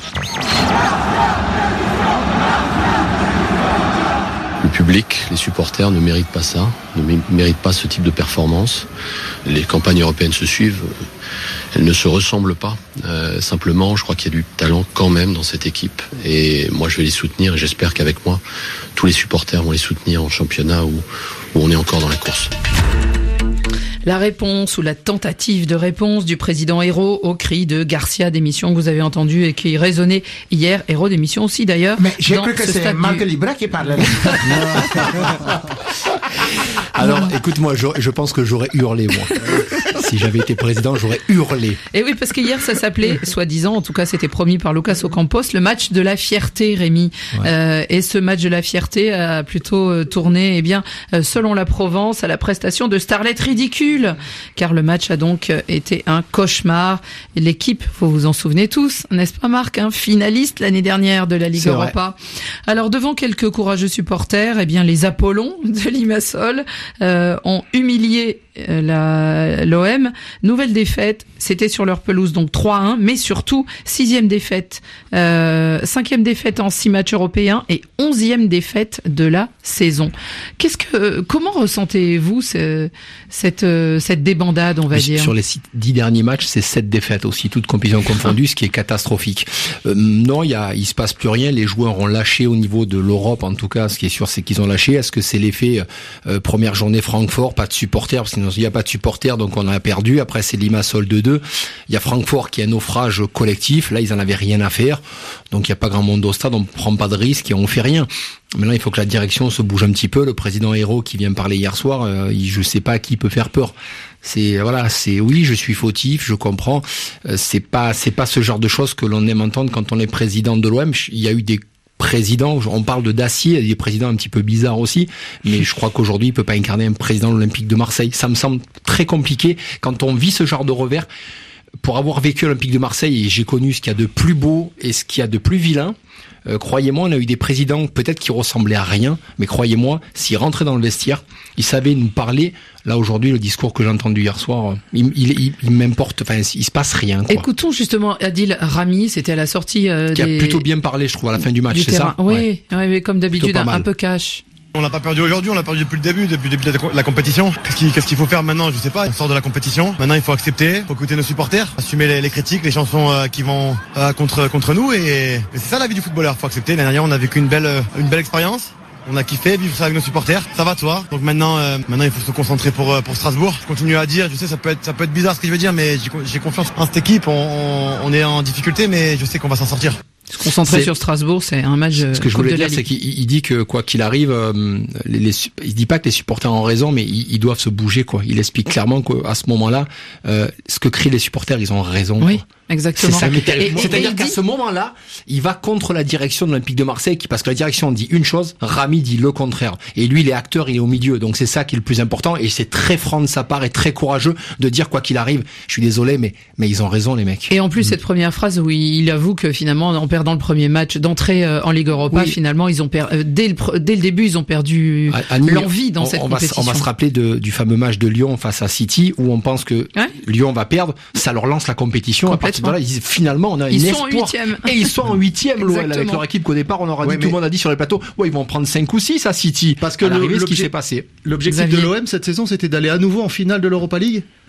Le public, les supporters ne méritent pas ça, ne mé- méritent pas ce type de performance. Les campagnes européennes se suivent, elles ne se ressemblent pas. Euh, simplement, je crois qu'il y a du talent quand même dans cette équipe. Et moi, je vais les soutenir et j'espère qu'avec moi, tous les supporters vont les soutenir en championnat où, où on est encore dans la course. La réponse ou la tentative de réponse du président Hérault au cri de Garcia démission que vous avez entendu et qui résonnait hier. Hérault démission aussi d'ailleurs. Mais j'ai cru que c'est Marc du... Libra qui parlait. Alors, écoute-moi, je, je pense que j'aurais hurlé, moi. Si j'avais été président, j'aurais hurlé. Et oui, parce qu'hier, ça s'appelait, soi-disant, en tout cas, c'était promis par Lucas Ocampos, le match de la fierté, Rémi. Ouais. Euh, et ce match de la fierté a plutôt euh, tourné, eh bien, euh, selon la Provence, à la prestation de starlet ridicule. Car le match a donc été un cauchemar. Et l'équipe, vous vous en souvenez tous, n'est-ce pas, Marc, hein, finaliste l'année dernière de la Ligue Europa. Alors, devant quelques courageux supporters, eh bien, les Apollons de Limassol euh, ont humilié la, l'O M. Nouvelle défaite, c'était sur leur pelouse, donc trois à un, mais surtout sixième défaite, euh, cinquième défaite en six matchs européens et onzième défaite de la saison. Qu'est-ce que, comment ressentez-vous ce, cette, cette débandade, on va sur dire? Sur les six, dix derniers matchs, c'est sept défaites aussi, toutes compétitions confondues, ce qui est catastrophique. Euh, non, il y a, il se passe plus rien. Les joueurs ont lâché au niveau de l'Europe, en tout cas, ce qui est sûr, c'est qu'ils ont lâché. Est-ce que c'est l'effet euh, première journée Francfort, pas de supporters, parce qu'il n'y a pas de supporters, donc on a perdu. Après, c'est Limassol deux deux. Il y a Francfort qui a un naufrage collectif. Là, ils en avaient rien à faire. Donc, il n'y a pas grand monde au stade. On prend pas de risque et on fait rien. Maintenant, il faut que la direction se bouge un petit peu. Le président Hérault qui vient parler hier soir, euh, je sais pas qui peut faire peur. C'est voilà, c'est oui, je suis fautif, je comprends. Euh, c'est pas, c'est pas ce genre de choses que l'on aime entendre quand on est président de l'O M. Il y a eu des président, on parle de d'acier, il y a des présidents un petit peu bizarres aussi, mais je crois qu'aujourd'hui il peut pas incarner un président de l'Olympique de Marseille. Ça me semble très compliqué quand on vit ce genre de revers. Pour avoir vécu l'Olympique de Marseille, et j'ai connu ce qu'il y a de plus beau et ce qu'il y a de plus vilain, euh, croyez-moi, on a eu des présidents peut-être qui ressemblaient à rien, mais croyez-moi, s'ils rentraient dans le vestiaire, ils savaient nous parler. Là aujourd'hui, le discours que j'ai entendu hier soir, il, il, il, il m'importe. Enfin, il se passe rien, quoi. Écoutons justement Adil Rami, c'était à la sortie euh, qui des... a plutôt bien parlé, je trouve, à la fin du match, du c'est terrain. ça. Oui, ouais. Ouais, mais comme d'habitude, un, un peu cash. On l'a pas perdu aujourd'hui, on l'a perdu depuis le début, depuis le début de la compétition. Qu'est-ce qu'il, qu'est-ce qu'il faut faire maintenant? Je sais pas. On sort de la compétition. Maintenant, il faut accepter, faut écouter nos supporters, assumer les, les critiques, les chansons euh, qui vont euh, contre contre nous, et, et c'est ça la vie du footballeur. Faut accepter. L'année dernière, on a vécu une belle une belle expérience. On a kiffé vivre ça avec nos supporters. Ça va, toi. Donc maintenant, euh, maintenant, il faut se concentrer pour pour Strasbourg. Je continue à dire. Je sais, ça peut être ça peut être bizarre ce que je veux dire, mais j'ai, j'ai confiance en cette équipe. On, on, on est en difficulté, mais je sais qu'on va s'en sortir. Se concentrer c'est... sur Strasbourg, c'est un match. Ce que je voulais dire, c'est qu'il il dit que quoi qu'il arrive, euh, les, les, il dit pas que les supporters ont raison, mais ils, ils doivent se bouger, quoi. Il explique clairement qu'à ce moment-là, euh, ce que crient les supporters, ils ont raison. Oui. Quoi. Exactement. C'est ça qui est terrible. Et, C'est-à-dire et qu'à dit... ce moment-là, il va contre la direction de l'Olympique de Marseille, qui, parce que la direction dit une chose, Rami dit le contraire. Et lui, il est acteur, il est au milieu. Donc c'est ça qui est le plus important. Et c'est très franc de sa part et très courageux de dire quoi qu'il arrive. Je suis désolé, mais mais ils ont raison, les mecs. Et en plus, mmh. cette première phrase où il avoue que finalement, en perdant le premier match d'entrée en Ligue Europa, oui. finalement, ils ont perdu dès le dès le début, ils ont perdu à, à nous, l'envie dans on, cette on compétition. Va, on va se rappeler de, du fameux match de Lyon face à City, où on pense que ouais. Lyon va perdre. Ça leur lance la compétition. À partir de là, ils disent finalement, on a ils un sont espoir. En huitième. Et ils sont en huitième, l'O L, avec leur équipe qu'au départ, on aura ouais, dit, tout le monde a dit sur les plateaux, ouais, ils vont en prendre cinq ou six à City. Parce que le, ce qui s'est passé. L'objectif Xavier. de l'O M cette saison, c'était d'aller à nouveau en finale de l'Europa League.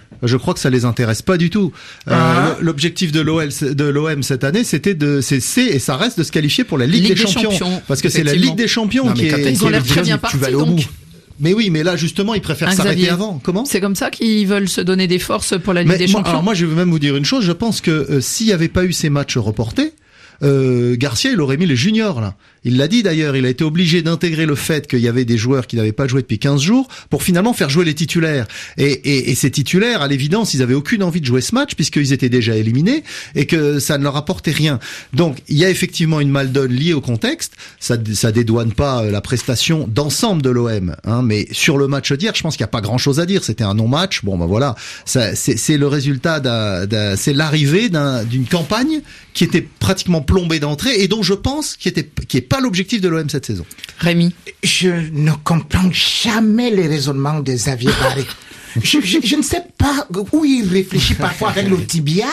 Je crois que ça les intéresse pas du tout. Ah. Euh, l'objectif de l'O L, de l'O M cette année, c'était de, c'est, c'est et ça reste de se qualifier pour la Ligue, Ligue des, des Champions, Champions, parce que c'est la effectivement. Ligue des Champions Non, qui mais quand est. t'as Ils ont qui est l'air le très truc. bien tu partis, vas aller au donc. bout. Mais oui, mais là justement, ils préfèrent Un s'arrêter Xavier. avant. Comment? C'est comme ça qu'ils veulent se donner des forces pour la Ligue Mais des moi, Champions. alors moi, je vais même vous dire une chose. Je pense que euh, s'il n'y avait pas eu ces matchs reportés, euh, Garcia, il aurait mis les juniors là. Il l'a dit d'ailleurs. Il a été obligé d'intégrer le fait qu'il y avait des joueurs qui n'avaient pas joué depuis quinze jours pour finalement faire jouer les titulaires. Et, et, et ces titulaires, à l'évidence, ils avaient aucune envie de jouer ce match puisqu'ils étaient déjà éliminés et que ça ne leur apportait rien. Donc, il y a effectivement une maldonne liée au contexte. Ça, ça dédouane pas la prestation d'ensemble de l'O M, hein, mais sur le match d'hier, je pense qu'il n'y a pas grand-chose à dire. C'était un non-match. Bon, ben voilà, ça, c'est, c'est le résultat d'un, d'un c'est l'arrivée d'un, d'une campagne qui était pratiquement plombée d'entrée et dont je pense qui était, qui est pas l'objectif de l'O M cette saison. Rémi. Je ne comprends jamais les raisonnements de Xavier Barré. je, je, je ne sais pas où il réfléchit parfois avec le tibia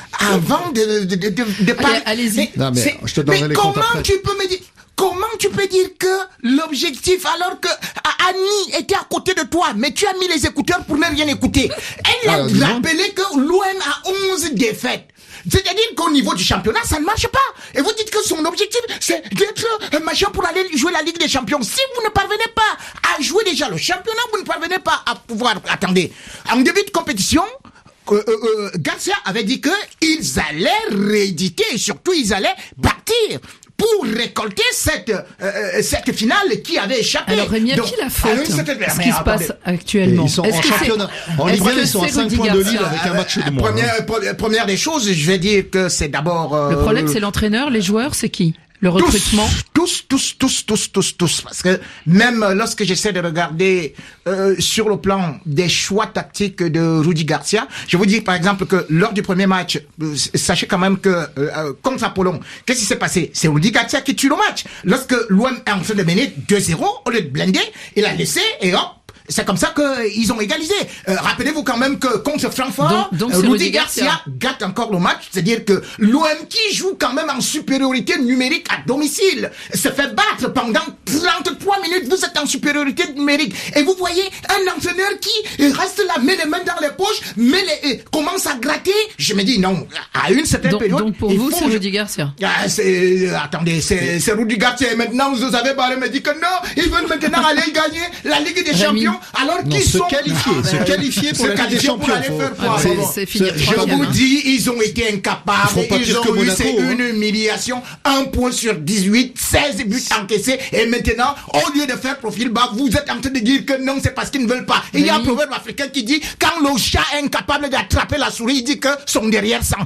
avant de, de, de, de, de parler. Allez, allez-y. Non, mais C'est- je te donnerai mais les comptes comment après. tu peux me dire Comment tu peux dire que l'objectif, alors que Annie était à côté de toi, mais tu as mis les écouteurs pour ne rien écouter. Elle a Alors, dis-moi. rappelé que l'O M a onze défaites. C'est-à-dire qu'au niveau du championnat, ça ne marche pas. Et vous dites que son objectif, c'est d'être un machin pour aller jouer la Ligue des Champions. Si vous ne parvenez pas à jouer déjà le championnat, vous ne parvenez pas à pouvoir... Attendez, en début de compétition... Euh, euh, euh, Garcia avait dit que ils allaient rééditer et surtout ils allaient partir pour récolter cette euh, cette finale qui avait échappé. Alors Rémi, à Donc, qui la à faute une certaine- Ce mais qui se attendez. passe actuellement? Ils sont Est-ce en que c'est- championnat. En est-ce Ligue un, que ils sont à c'est cinq Rudy points de Garcia? lead avec un match de moins. Première, pre- première des choses, je vais dire que c'est d'abord... euh, Le problème, c'est l'entraîneur, les joueurs, c'est qui? Le recrutement? Tous, tous, tous, tous, tous, tous. Parce que même lorsque j'essaie de regarder euh, sur le plan des choix tactiques de Rudy Garcia, je vous dis par exemple que lors du premier match, euh, sachez quand même que euh, contre Apollon, qu'est-ce qui s'est passé? C'est Rudy Garcia qui tue le match. Lorsque l'O M est en train de mener deux zéro, au lieu de blinder, il a laissé et hop, c'est comme ça qu'ils ont égalisé. Euh, rappelez-vous quand même que contre Francfort, Donc- donc euh, c'est Rudy Rudy Garcia. Garcia gâte encore le match. C'est-à-dire que l'O M qui joue quand même en supériorité numérique à domicile se fait battre pendant trente-trois minutes. Vous êtes en supériorité numérique. Et vous voyez un entraîneur qui reste là, met les mains dans les poches, met les, et commence à gratter. Je me dis non, à une certaine Donc, période... donc pour il vous, faut- c'est Rudy Garcia. Ah, c'est, attendez, c'est, c'est Rudy Garcia. Et maintenant, vous avez Barré me dit que non, ils veulent maintenant aller gagner la Ligue des Rémi. Champions, alors Non, qu'ils se sont... qualifier, Ah, se ben, qualifier pour se la Ligue des qualifier pour Champions, aller faut- faire Ah, quoi? c'est- Bon, c'est finir je je troisième, vous hein. dis, ils ont été incapables. Ils feront pas Ils pire que ont eu, Monaco, c'est hein. une humiliation. Un point sur dix-huit, seize buts encaissés. Et maintenant, au lieu de faire profil bas, vous êtes en train de dire que non, c'est parce qu'ils ne veulent pas. Il y a un Rémi. proverbe africain qui dit, quand le chat est incapable d'attraper la souris, il dit que son derrière sent.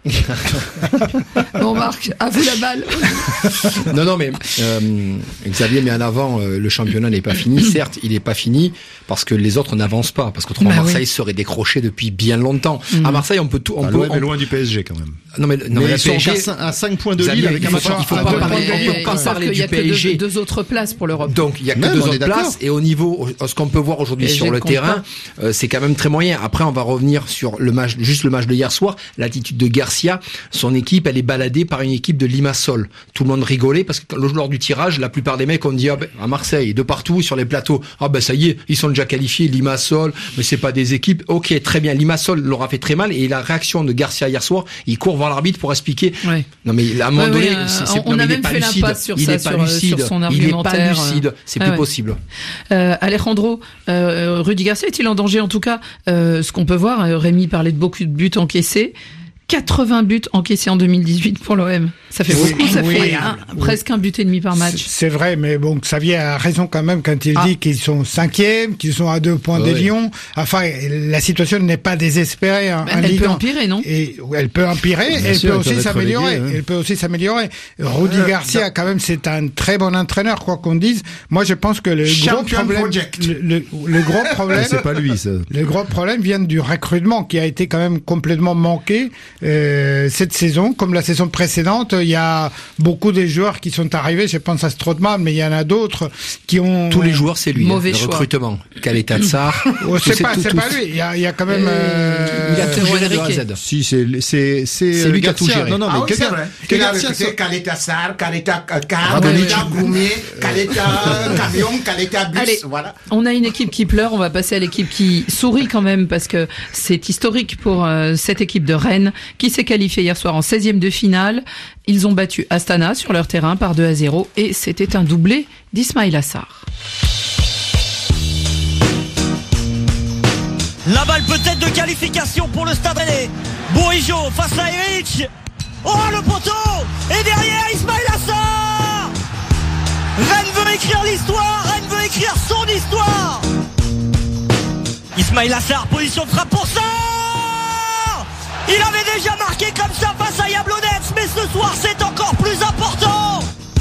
Bon, Marc, à vous la balle. Non, non, mais euh, Xavier met en avant euh, le championnat n'est pas fini. Certes, il n'est pas fini parce que les autres n'avancent pas, parce qu'autrement Bah Marseille oui. serait décroché depuis bien longtemps. À Marseille, on peut tout. On Ah, peut, l'O M on- est loin du P S G quand même. Non, mais, non, mais mais la ils sont P S G, qu'à cin- à cinq points de Xavier, lead avec il un faut match pas- en- il faut à pas deux parler- points de on peut lead. pas Ils savent parler qu'il y du a que P S G. deux, deux autres places pour l'Europe. Donc il y a que Même, deux on est autres d'accord. places et au niveau ce qu'on peut voir aujourd'hui P S G sur le compte terrain, euh, c'est quand même très moyen. Après on va revenir sur le match, juste le match de hier soir, l'attitude de Garcia. Son équipe, elle est baladée par une équipe de Limassol. Tout le monde rigolait parce que lors du tirage, la plupart des mecs ont dit ah ben, à Marseille, de partout sur les plateaux, ah ben ça y est, ils sont déjà qualifiés, Limassol, mais c'est pas des équipes. Ok, très bien, Limassol leur a fait très mal et la réaction de Garcia hier soir, il court voir l'arbitre pour expliquer. Ouais. Non mais à un moment Ouais, donné, ouais, euh, c'est, c'est- on non, mais a il est même pas fait lucide. l'impasse sur il ça, est pas sur, euh, lucide. sur son il est pas argumentaire, lucide. C'est euh, plus ouais. possible. Euh, Alejandro, euh, Rudy Garcia est-il en danger? En tout cas, euh, ce qu'on peut voir, euh, Rémi parlait de beaucoup de buts encaissés. quatre-vingts buts encaissés en deux mille dix-huit pour l'O M. Ça fait Oui, beaucoup, ça oui, fait oui. un- presque un but et demi par match. C'est vrai, mais bon, Xavier a raison quand même quand il Ah. dit qu'ils sont cinquièmes, qu'ils sont à deux points Ouais. de Lyon. Enfin, la situation n'est pas désespérée en, Ben, en elle Ligue peut un. empirer, non? Et elle peut empirer, Bien elle sûr, peut ils aussi peuvent être s'améliorer. relégués, hein. Elle peut aussi s'améliorer. Rudy Garcia, quand même, c'est un très bon entraîneur, quoi qu'on dise. Moi, je pense que le gros Champion problème, project. le, le- le gros problème, Mais c'est pas lui, ça. le gros problème vient du recrutement qui a été quand même complètement manqué. euh, cette saison, comme la saison précédente. Il y a beaucoup de joueurs qui sont arrivés, je pense à Strootman, mais il y en a d'autres qui ont... Tous les joueurs, c'est lui, Mauvais hein, le choix. recrutement. Kaleta Tsar. Oh, c'est pas, c'est pas lui, il y a, il y a quand même... Euh... Il a tout géré de A à Z. Si, c'est, c'est, c'est, C'est lui qui a tout Garcia. géré. Non, non, Ah mais oui, que c'est Gar- vrai. que Il a Garcia recruté soit- Kaleta Sarr, Kaleta Kar, Radonjic. Kaleta Goumier, Kaleta Camion, Kaleta Bus, Allez, voilà. on a une équipe qui pleure, on va passer à l'équipe qui sourit quand même parce que c'est historique pour euh, cette équipe de Rennes qui s'est qualifiée hier soir en seizième de finale. Ils ont battu Astana sur leur terrain par deux à zéro et c'était un doublé d'Ismail Assar. La balle peut-être de qualification pour le Stade Rennais. Bourigeau face à Eric. Oh le poteau. Et derrière Ismail Assar. Rennes veut écrire l'histoire. Rennes veut écrire son histoire. Ismail Assar, position de frappe pour ça. Il avait déjà marqué comme ça face à Yablonets, mais ce soir c'est encore plus important.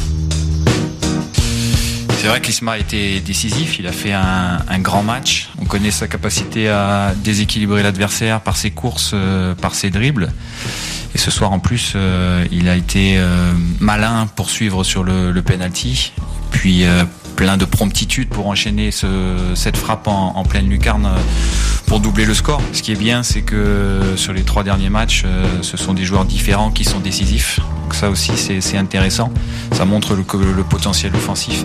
C'est vrai qu'Isma a été décisif, il a fait un, un grand match. On connaît sa capacité à déséquilibrer l'adversaire par ses courses, euh, par ses dribbles. Et ce soir en plus, euh, il a été euh, malin pour suivre sur le, le penalty. Puis euh, plein de promptitude pour enchaîner ce, cette frappe en, en pleine lucarne euh, pour doubler le score. Ce qui est bien, c'est que sur les trois derniers matchs, euh, ce sont des joueurs différents qui sont décisifs. Donc ça aussi, c'est, c'est intéressant. Ça montre le, le potentiel offensif.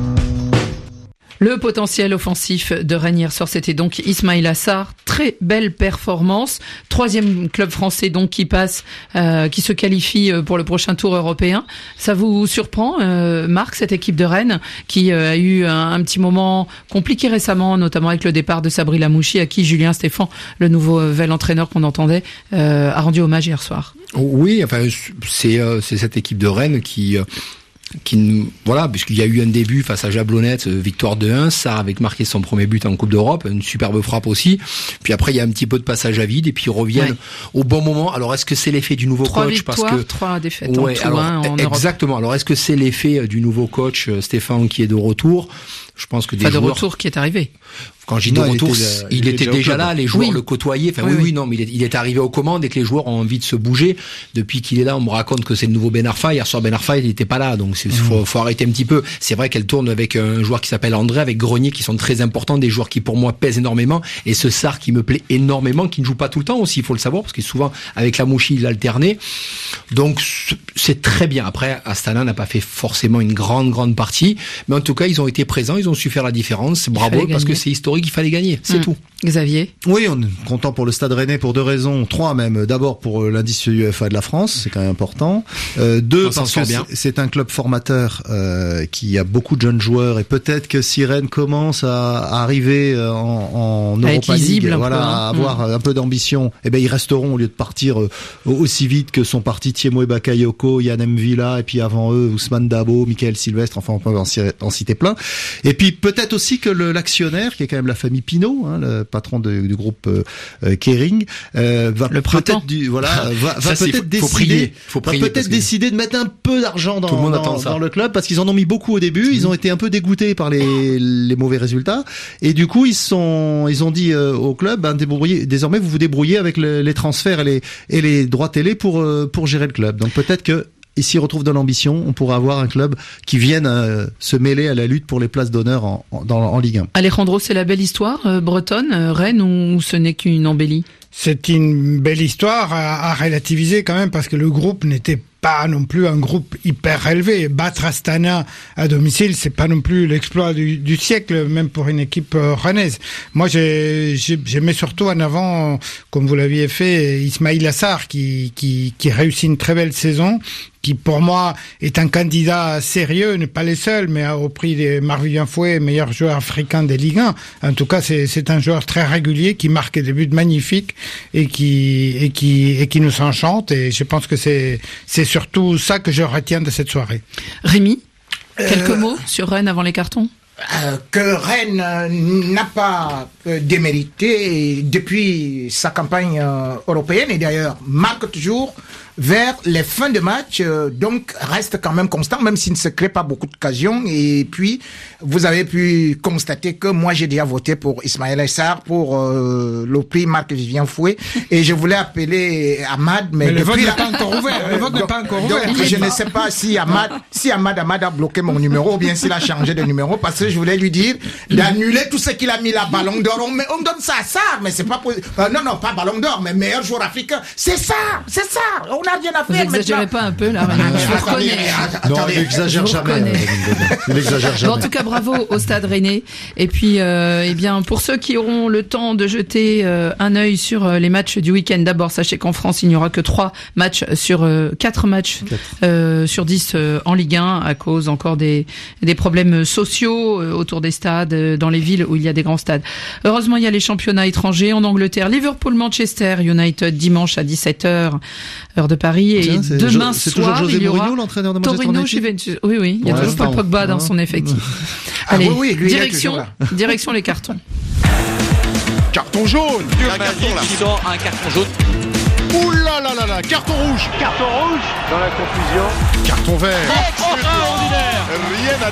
Le potentiel offensif de Rennes hier soir, c'était donc Ismail Assar. Très belle performance. Troisième club français donc qui passe, euh, qui se qualifie pour le prochain tour européen. Ça vous surprend, euh, Marc, cette équipe de Rennes qui euh, a eu un, un petit moment compliqué récemment, notamment avec le départ de Sabri Lamouchi, à qui Julien Stéphan, le nouveau nouvel entraîneur qu'on entendait, euh, a rendu hommage hier soir. Oui, enfin, c'est, euh, c'est cette équipe de Rennes qui... Euh, qui nous, voilà, puisqu'il y a eu un début face à Jablonnet, victoire deux un, Sarr avait marqué son premier but en Coupe d'Europe, une superbe frappe aussi. Puis après, il y a un petit peu de passage à vide et puis ils reviennent ouais. au bon moment. Alors, est-ce que c'est l'effet du nouveau trois coach victoires, parce que trois défaites ouais, en tout, alors, hein, en exactement. Europe. Alors, est-ce que c'est l'effet du nouveau coach Stéphane qui est de retour? Je pense que des pas joueurs... de retour qui est arrivé. Quand je dis de non, retour, il était, il, il était, était déjà là, les joueurs oui. le côtoyaient. Enfin, oui, oui, oui, oui, non, mais il est, il est arrivé aux commandes et que les joueurs ont envie de se bouger. Depuis qu'il est là, on me raconte que c'est le nouveau Ben Arfa. Hier soir, Ben Arfa, il n'était pas là, donc il mmh. faut, faut arrêter un petit peu. C'est vrai qu'elle tourne avec un joueur qui s'appelle André, avec Grenier, qui sont très importants, des joueurs qui pour moi pèsent énormément, et ce Sarr qui me plaît énormément, qui ne joue pas tout le temps aussi, il faut le savoir, parce que souvent avec la Mouchi, il alternait. Donc c'est très bien. Après, Astana n'a pas fait forcément une grande, grande partie, mais en tout cas, ils ont été présents, ils ont su faire la différence. Bravo, parce que c'est historique, il fallait gagner. C'est mmh. tout. Xavier? Oui, on est content pour le Stade Rennais pour deux raisons, trois même. D'abord pour l'indice U E F A de la France, c'est quand même important. Euh, deux, on parce que c'est, c'est un club formateur euh, qui a beaucoup de jeunes joueurs et peut-être que si Rennes commence à, à arriver en, en à Europa League, voilà, peu, hein. à avoir mmh. un peu d'ambition, eh ben ils resteront au lieu de partir euh, aussi vite que sont partis Thiemo et Bakayoko, Yann Mvila et puis avant eux Ousmane Dabo, Michael Sylvestre, enfin on peut en, en citer plein. Et puis peut-être aussi que le, l'actionnaire, qui est quand même la famille Pinault, hein, le patron de, du groupe euh, Kering, euh, va le peut-être du, voilà, va, va ça, peut-être faut, décider, faut prier, faut prier va peut-être que... décider de mettre un peu d'argent dans, le, dans, dans le club parce qu'ils en ont mis beaucoup au début. Mmh. Ils ont été un peu dégoûtés par les, les mauvais résultats et du coup ils sont, ils ont dit euh, au club, ben, débrouillez, désormais vous vous débrouillez avec le, les transferts et les, et les droits télé pour euh, pour gérer le club. Donc peut-être que et s'ils retrouvent de l'ambition, on pourra avoir un club qui vienne euh, se mêler à la lutte pour les places d'honneur en, en, dans, en Ligue un. Alejandro, c'est la belle histoire euh, bretonne, euh, Rennes, ou ce n'est qu'une embellie? C'est une belle histoire à, à relativiser quand même parce que le groupe n'était pas non plus un groupe hyper élevé. Battre Astana à domicile, c'est pas non plus l'exploit du, du siècle, même pour une équipe euh, rennaise. Moi, j'ai, j'ai, j'ai mis surtout en avant, comme vous l'aviez fait, Ismail Assar, qui, qui, qui réussit une très belle saison, qui pour moi est un candidat sérieux, n'est pas les seuls, mais au prix de Marc-Vivien Fouet, meilleur joueur africain des Ligue un. En tout cas, c'est, c'est un joueur très régulier, qui marque des buts magnifiques et qui, et qui, et qui nous enchante. Et je pense que c'est, c'est surtout ça que je retiens de cette soirée. Rémi, quelques euh... mots sur Rennes avant les cartons? euh, que Rennes euh, n'a pas euh, démérité depuis sa campagne euh, européenne et d'ailleurs marque toujours vers les fins de match, euh, donc reste quand même constant, même s'il ne se crée pas beaucoup d'occasions. Et puis, vous avez pu constater que moi, j'ai déjà voté pour Ismaïla Sarr, pour euh, le prix Marc-Vivien Fouet, et je voulais appeler Ahmad, mais, mais le vote depuis n'est la... pas encore ouvert. Le vote n'est pas encore ouvert. Donc, je ne sais pas si Ahmad, si Ahmad Ahmad a bloqué mon numéro, ou bien s'il a changé de numéro, parce que je voulais lui dire d'annuler tout ce qu'il a mis la Ballon d'Or. On, on donne ça à Sarr, mais c'est pas possible. Euh, non, non, pas Ballon d'Or, mais meilleur joueur africain. C'est ça, c'est ça. On n'a rien à faire. Vous n'exagérez pas un peu, là, René. Je vous reconnais. Non, il n'exagère jamais. Il n'exagère jamais. Bon, en tout cas, bravo au Stade Rennais. Et puis, euh, eh bien, pour ceux qui auront le temps de jeter euh, un œil sur euh, les matchs du week-end, d'abord, sachez qu'en France, il n'y aura que trois matchs sur euh, quatre matchs euh, sur dix euh, en Ligue un, à cause encore des des problèmes sociaux euh, autour des stades, euh, dans les villes où il y a des grands stades. Heureusement, il y a les championnats étrangers en Angleterre. Liverpool-Manchester United dimanche à dix-sept heures, heure de Paris. Et Tiens, c'est demain jo- c'est soir, toujours José il y aura Mourinho, l'entraîneur de Manchester Torino United. Juventus. Oui, oui, il y a Ouais, toujours Paul l'instant. Pogba dans Ouais. son effectif. Ah Allez, oui, oui, lui, il est direction, toujours direction les cartons. Carton jaune. Un carton qui sort un carton jaune. Ouh là là là là, carton rouge. Carton rouge. Dans la confusion. Carton vert. Extraordinaire. Rien à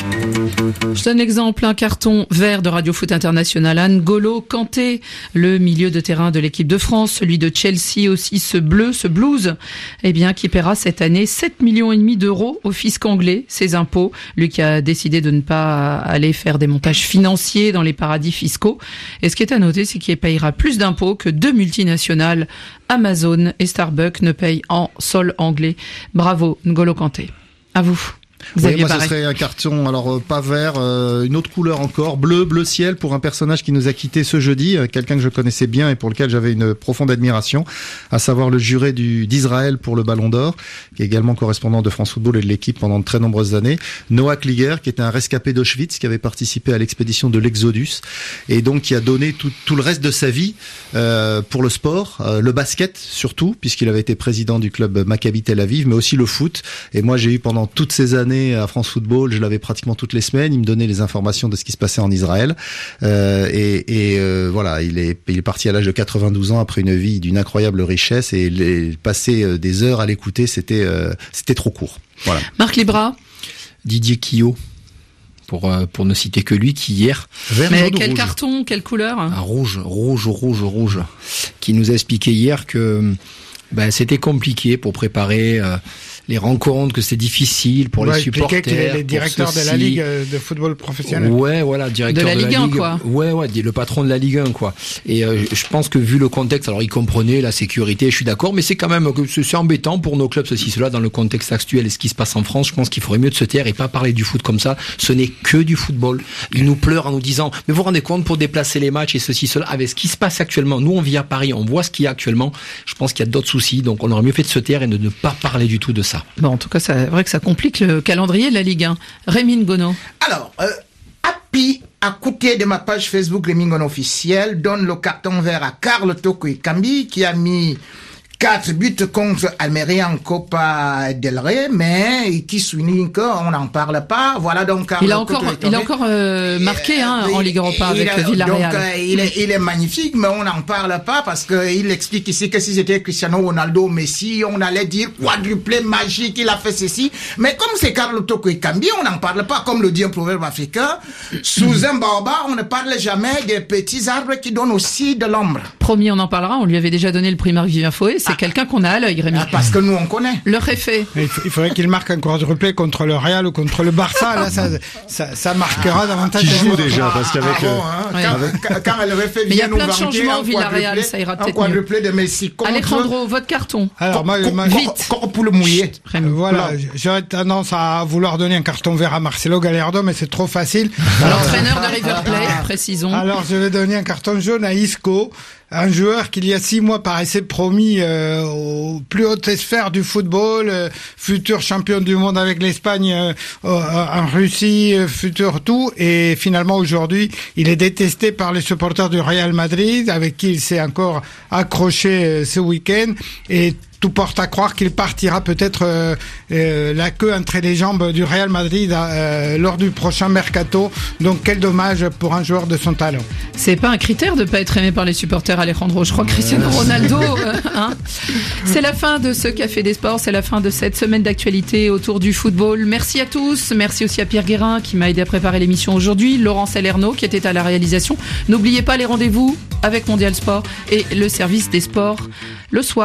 dire. Je donne l'exemple, un carton vert de Radio Foot International. N'Golo Kanté, le milieu de terrain de l'équipe de France, celui de Chelsea aussi, ce bleu, ce blues, eh bien, qui paiera cette année sept millions et demi d'euros au fisc anglais, ses impôts. Lui qui a décidé de ne pas aller faire des montages financiers dans les paradis fiscaux. Et ce qui est à noter, c'est qu'il payera plus d'impôts que deux multinationales, Amazon et Starbucks, ne payent en sol anglais. Bravo, N'Golo Kanté. À vous. Oui, moi, ce serait un carton, alors euh, pas vert, euh, une autre couleur encore, bleu, bleu ciel, pour un personnage qui nous a quitté ce jeudi, euh, quelqu'un que je connaissais bien et pour lequel j'avais une profonde admiration, à savoir le juré du d'Israël pour le Ballon d'Or, qui est également correspondant de France Football et de l'équipe pendant de très nombreuses années, Noah Kliger, qui était un rescapé d'Auschwitz, qui avait participé à l'expédition de l'Exodus, et donc qui a donné tout, tout le reste de sa vie euh, pour le sport, euh, le basket surtout, puisqu'il avait été président du club Maccabi Tel Aviv, mais aussi le foot, et moi j'ai eu pendant toutes ces années à France Football, je l'avais pratiquement toutes les semaines, il me donnait les informations de ce qui se passait en Israël, euh, et, et euh, voilà, il est, il est parti à l'âge de quatre-vingt-douze ans après une vie d'une incroyable richesse, et les, passer des heures à l'écouter, c'était euh, c'était trop court. Voilà. Marc Libra. Didier Quillot, pour euh, pour ne citer que lui, qui hier vert, mais jaune, quel rouge. carton, quelle couleur? Un rouge, rouge, rouge, rouge, qui nous a expliqué hier que ben, c'était compliqué pour préparer euh, les rencontres, que c'était difficile pour ouais, les supporters. Qu'il est les directeurs pour de la Ligue de football professionnel. Ouais, voilà, directeur de la de la Ligue un, Ligue. quoi. Ouais, ouais, le patron de la Ligue un, quoi. Et euh, je pense que vu le contexte, alors il comprenait la sécurité, je suis d'accord, mais c'est quand même c'est embêtant pour nos clubs ceci cela dans le contexte actuel et ce qui se passe en France. Je pense qu'il faudrait mieux de se taire et pas parler du foot comme ça. Ce n'est que du football. Ils nous pleurent en nous disant mais vous vous rendez compte pour déplacer les matchs et ceci cela avec ce qui se passe actuellement. Nous on vit à Paris, on voit ce qu'il y a actuellement. Je pense qu'il y a d'autres soucis, donc on aurait mieux fait de se taire et de ne pas parler du tout de ça. Bon, en tout cas, c'est vrai que ça complique le calendrier de la Ligue un. Rémi Ngono. Alors, euh, Happy, à côté de ma page Facebook Rémi Ngono officiel, donne le carton vert à Carl Toko Ekambi qui a mis quatre buts contre Almeria en Copa del Rey, mais qui souligne qu'on n'en parle pas. Voilà donc. Carl Il a encore, il a encore euh, marqué hein, en Ligue Europa avec a, Villarreal. Donc, euh, il, est, il est magnifique, mais on n'en parle pas parce que il explique ici que si c'était Cristiano Ronaldo, Messi, on allait dire quadruplé magique, il a fait ceci. Mais comme c'est Carlo Toko Ekambi, on n'en parle pas. Comme le dit un proverbe africain, sous un baobab, on ne parle jamais des petits arbres qui donnent aussi de l'ombre. Promis, on en parlera. On lui avait déjà donné le prix Marc-Vivien Fouet. C'est ah. quelqu'un qu'on a à l'œil, Rémi. Ah, parce que nous, on connaît. Leur effet. Il faudrait qu'il marque un quadruplé contre le Real ou contre le Barça. Là, ça, ça, ça marquera davantage. Qui joue déjà, parce qu'avec. Ah, bon, hein, ouais. quand, quand, quand elle refait mais il y a plein de changements au Villarreal, ça ira peut-être mieux. Un quadruplé de Messi contre. Alejandro, votre carton. Alors, moi, co- moi, co- vite. co- pour le mouiller. Voilà, j'aurais tendance à vouloir donner un carton vert à Marcelo Gallardo, mais c'est trop facile. L'entraîneur de River Plate, précisons. Alors, je vais donner un carton jaune à Isco, un joueur qu'il y a six mois paraissait promis euh, aux plus hautes sphères du football, euh, futur champion du monde avec l'Espagne euh, en Russie, euh, futur tout, et finalement aujourd'hui il est détesté par les supporters du Real Madrid, avec qui il s'est encore accroché euh, ce week-end, et tout porte à croire qu'il partira peut-être euh, euh, la queue entre les jambes du Real Madrid euh, lors du prochain mercato. Donc quel dommage pour un joueur de son talent. C'est pas un critère de pas être aimé par les supporters, Alejandro. Je crois que Cristiano Ronaldo. euh, hein. C'est la fin de ce Café des Sports, c'est la fin de cette semaine d'actualité autour du football. Merci à tous, merci aussi à Pierre Guérin qui m'a aidé à préparer l'émission aujourd'hui, Laurent Salerno qui était à la réalisation. N'oubliez pas les rendez-vous avec Mondial Sport et le service des sports le soir.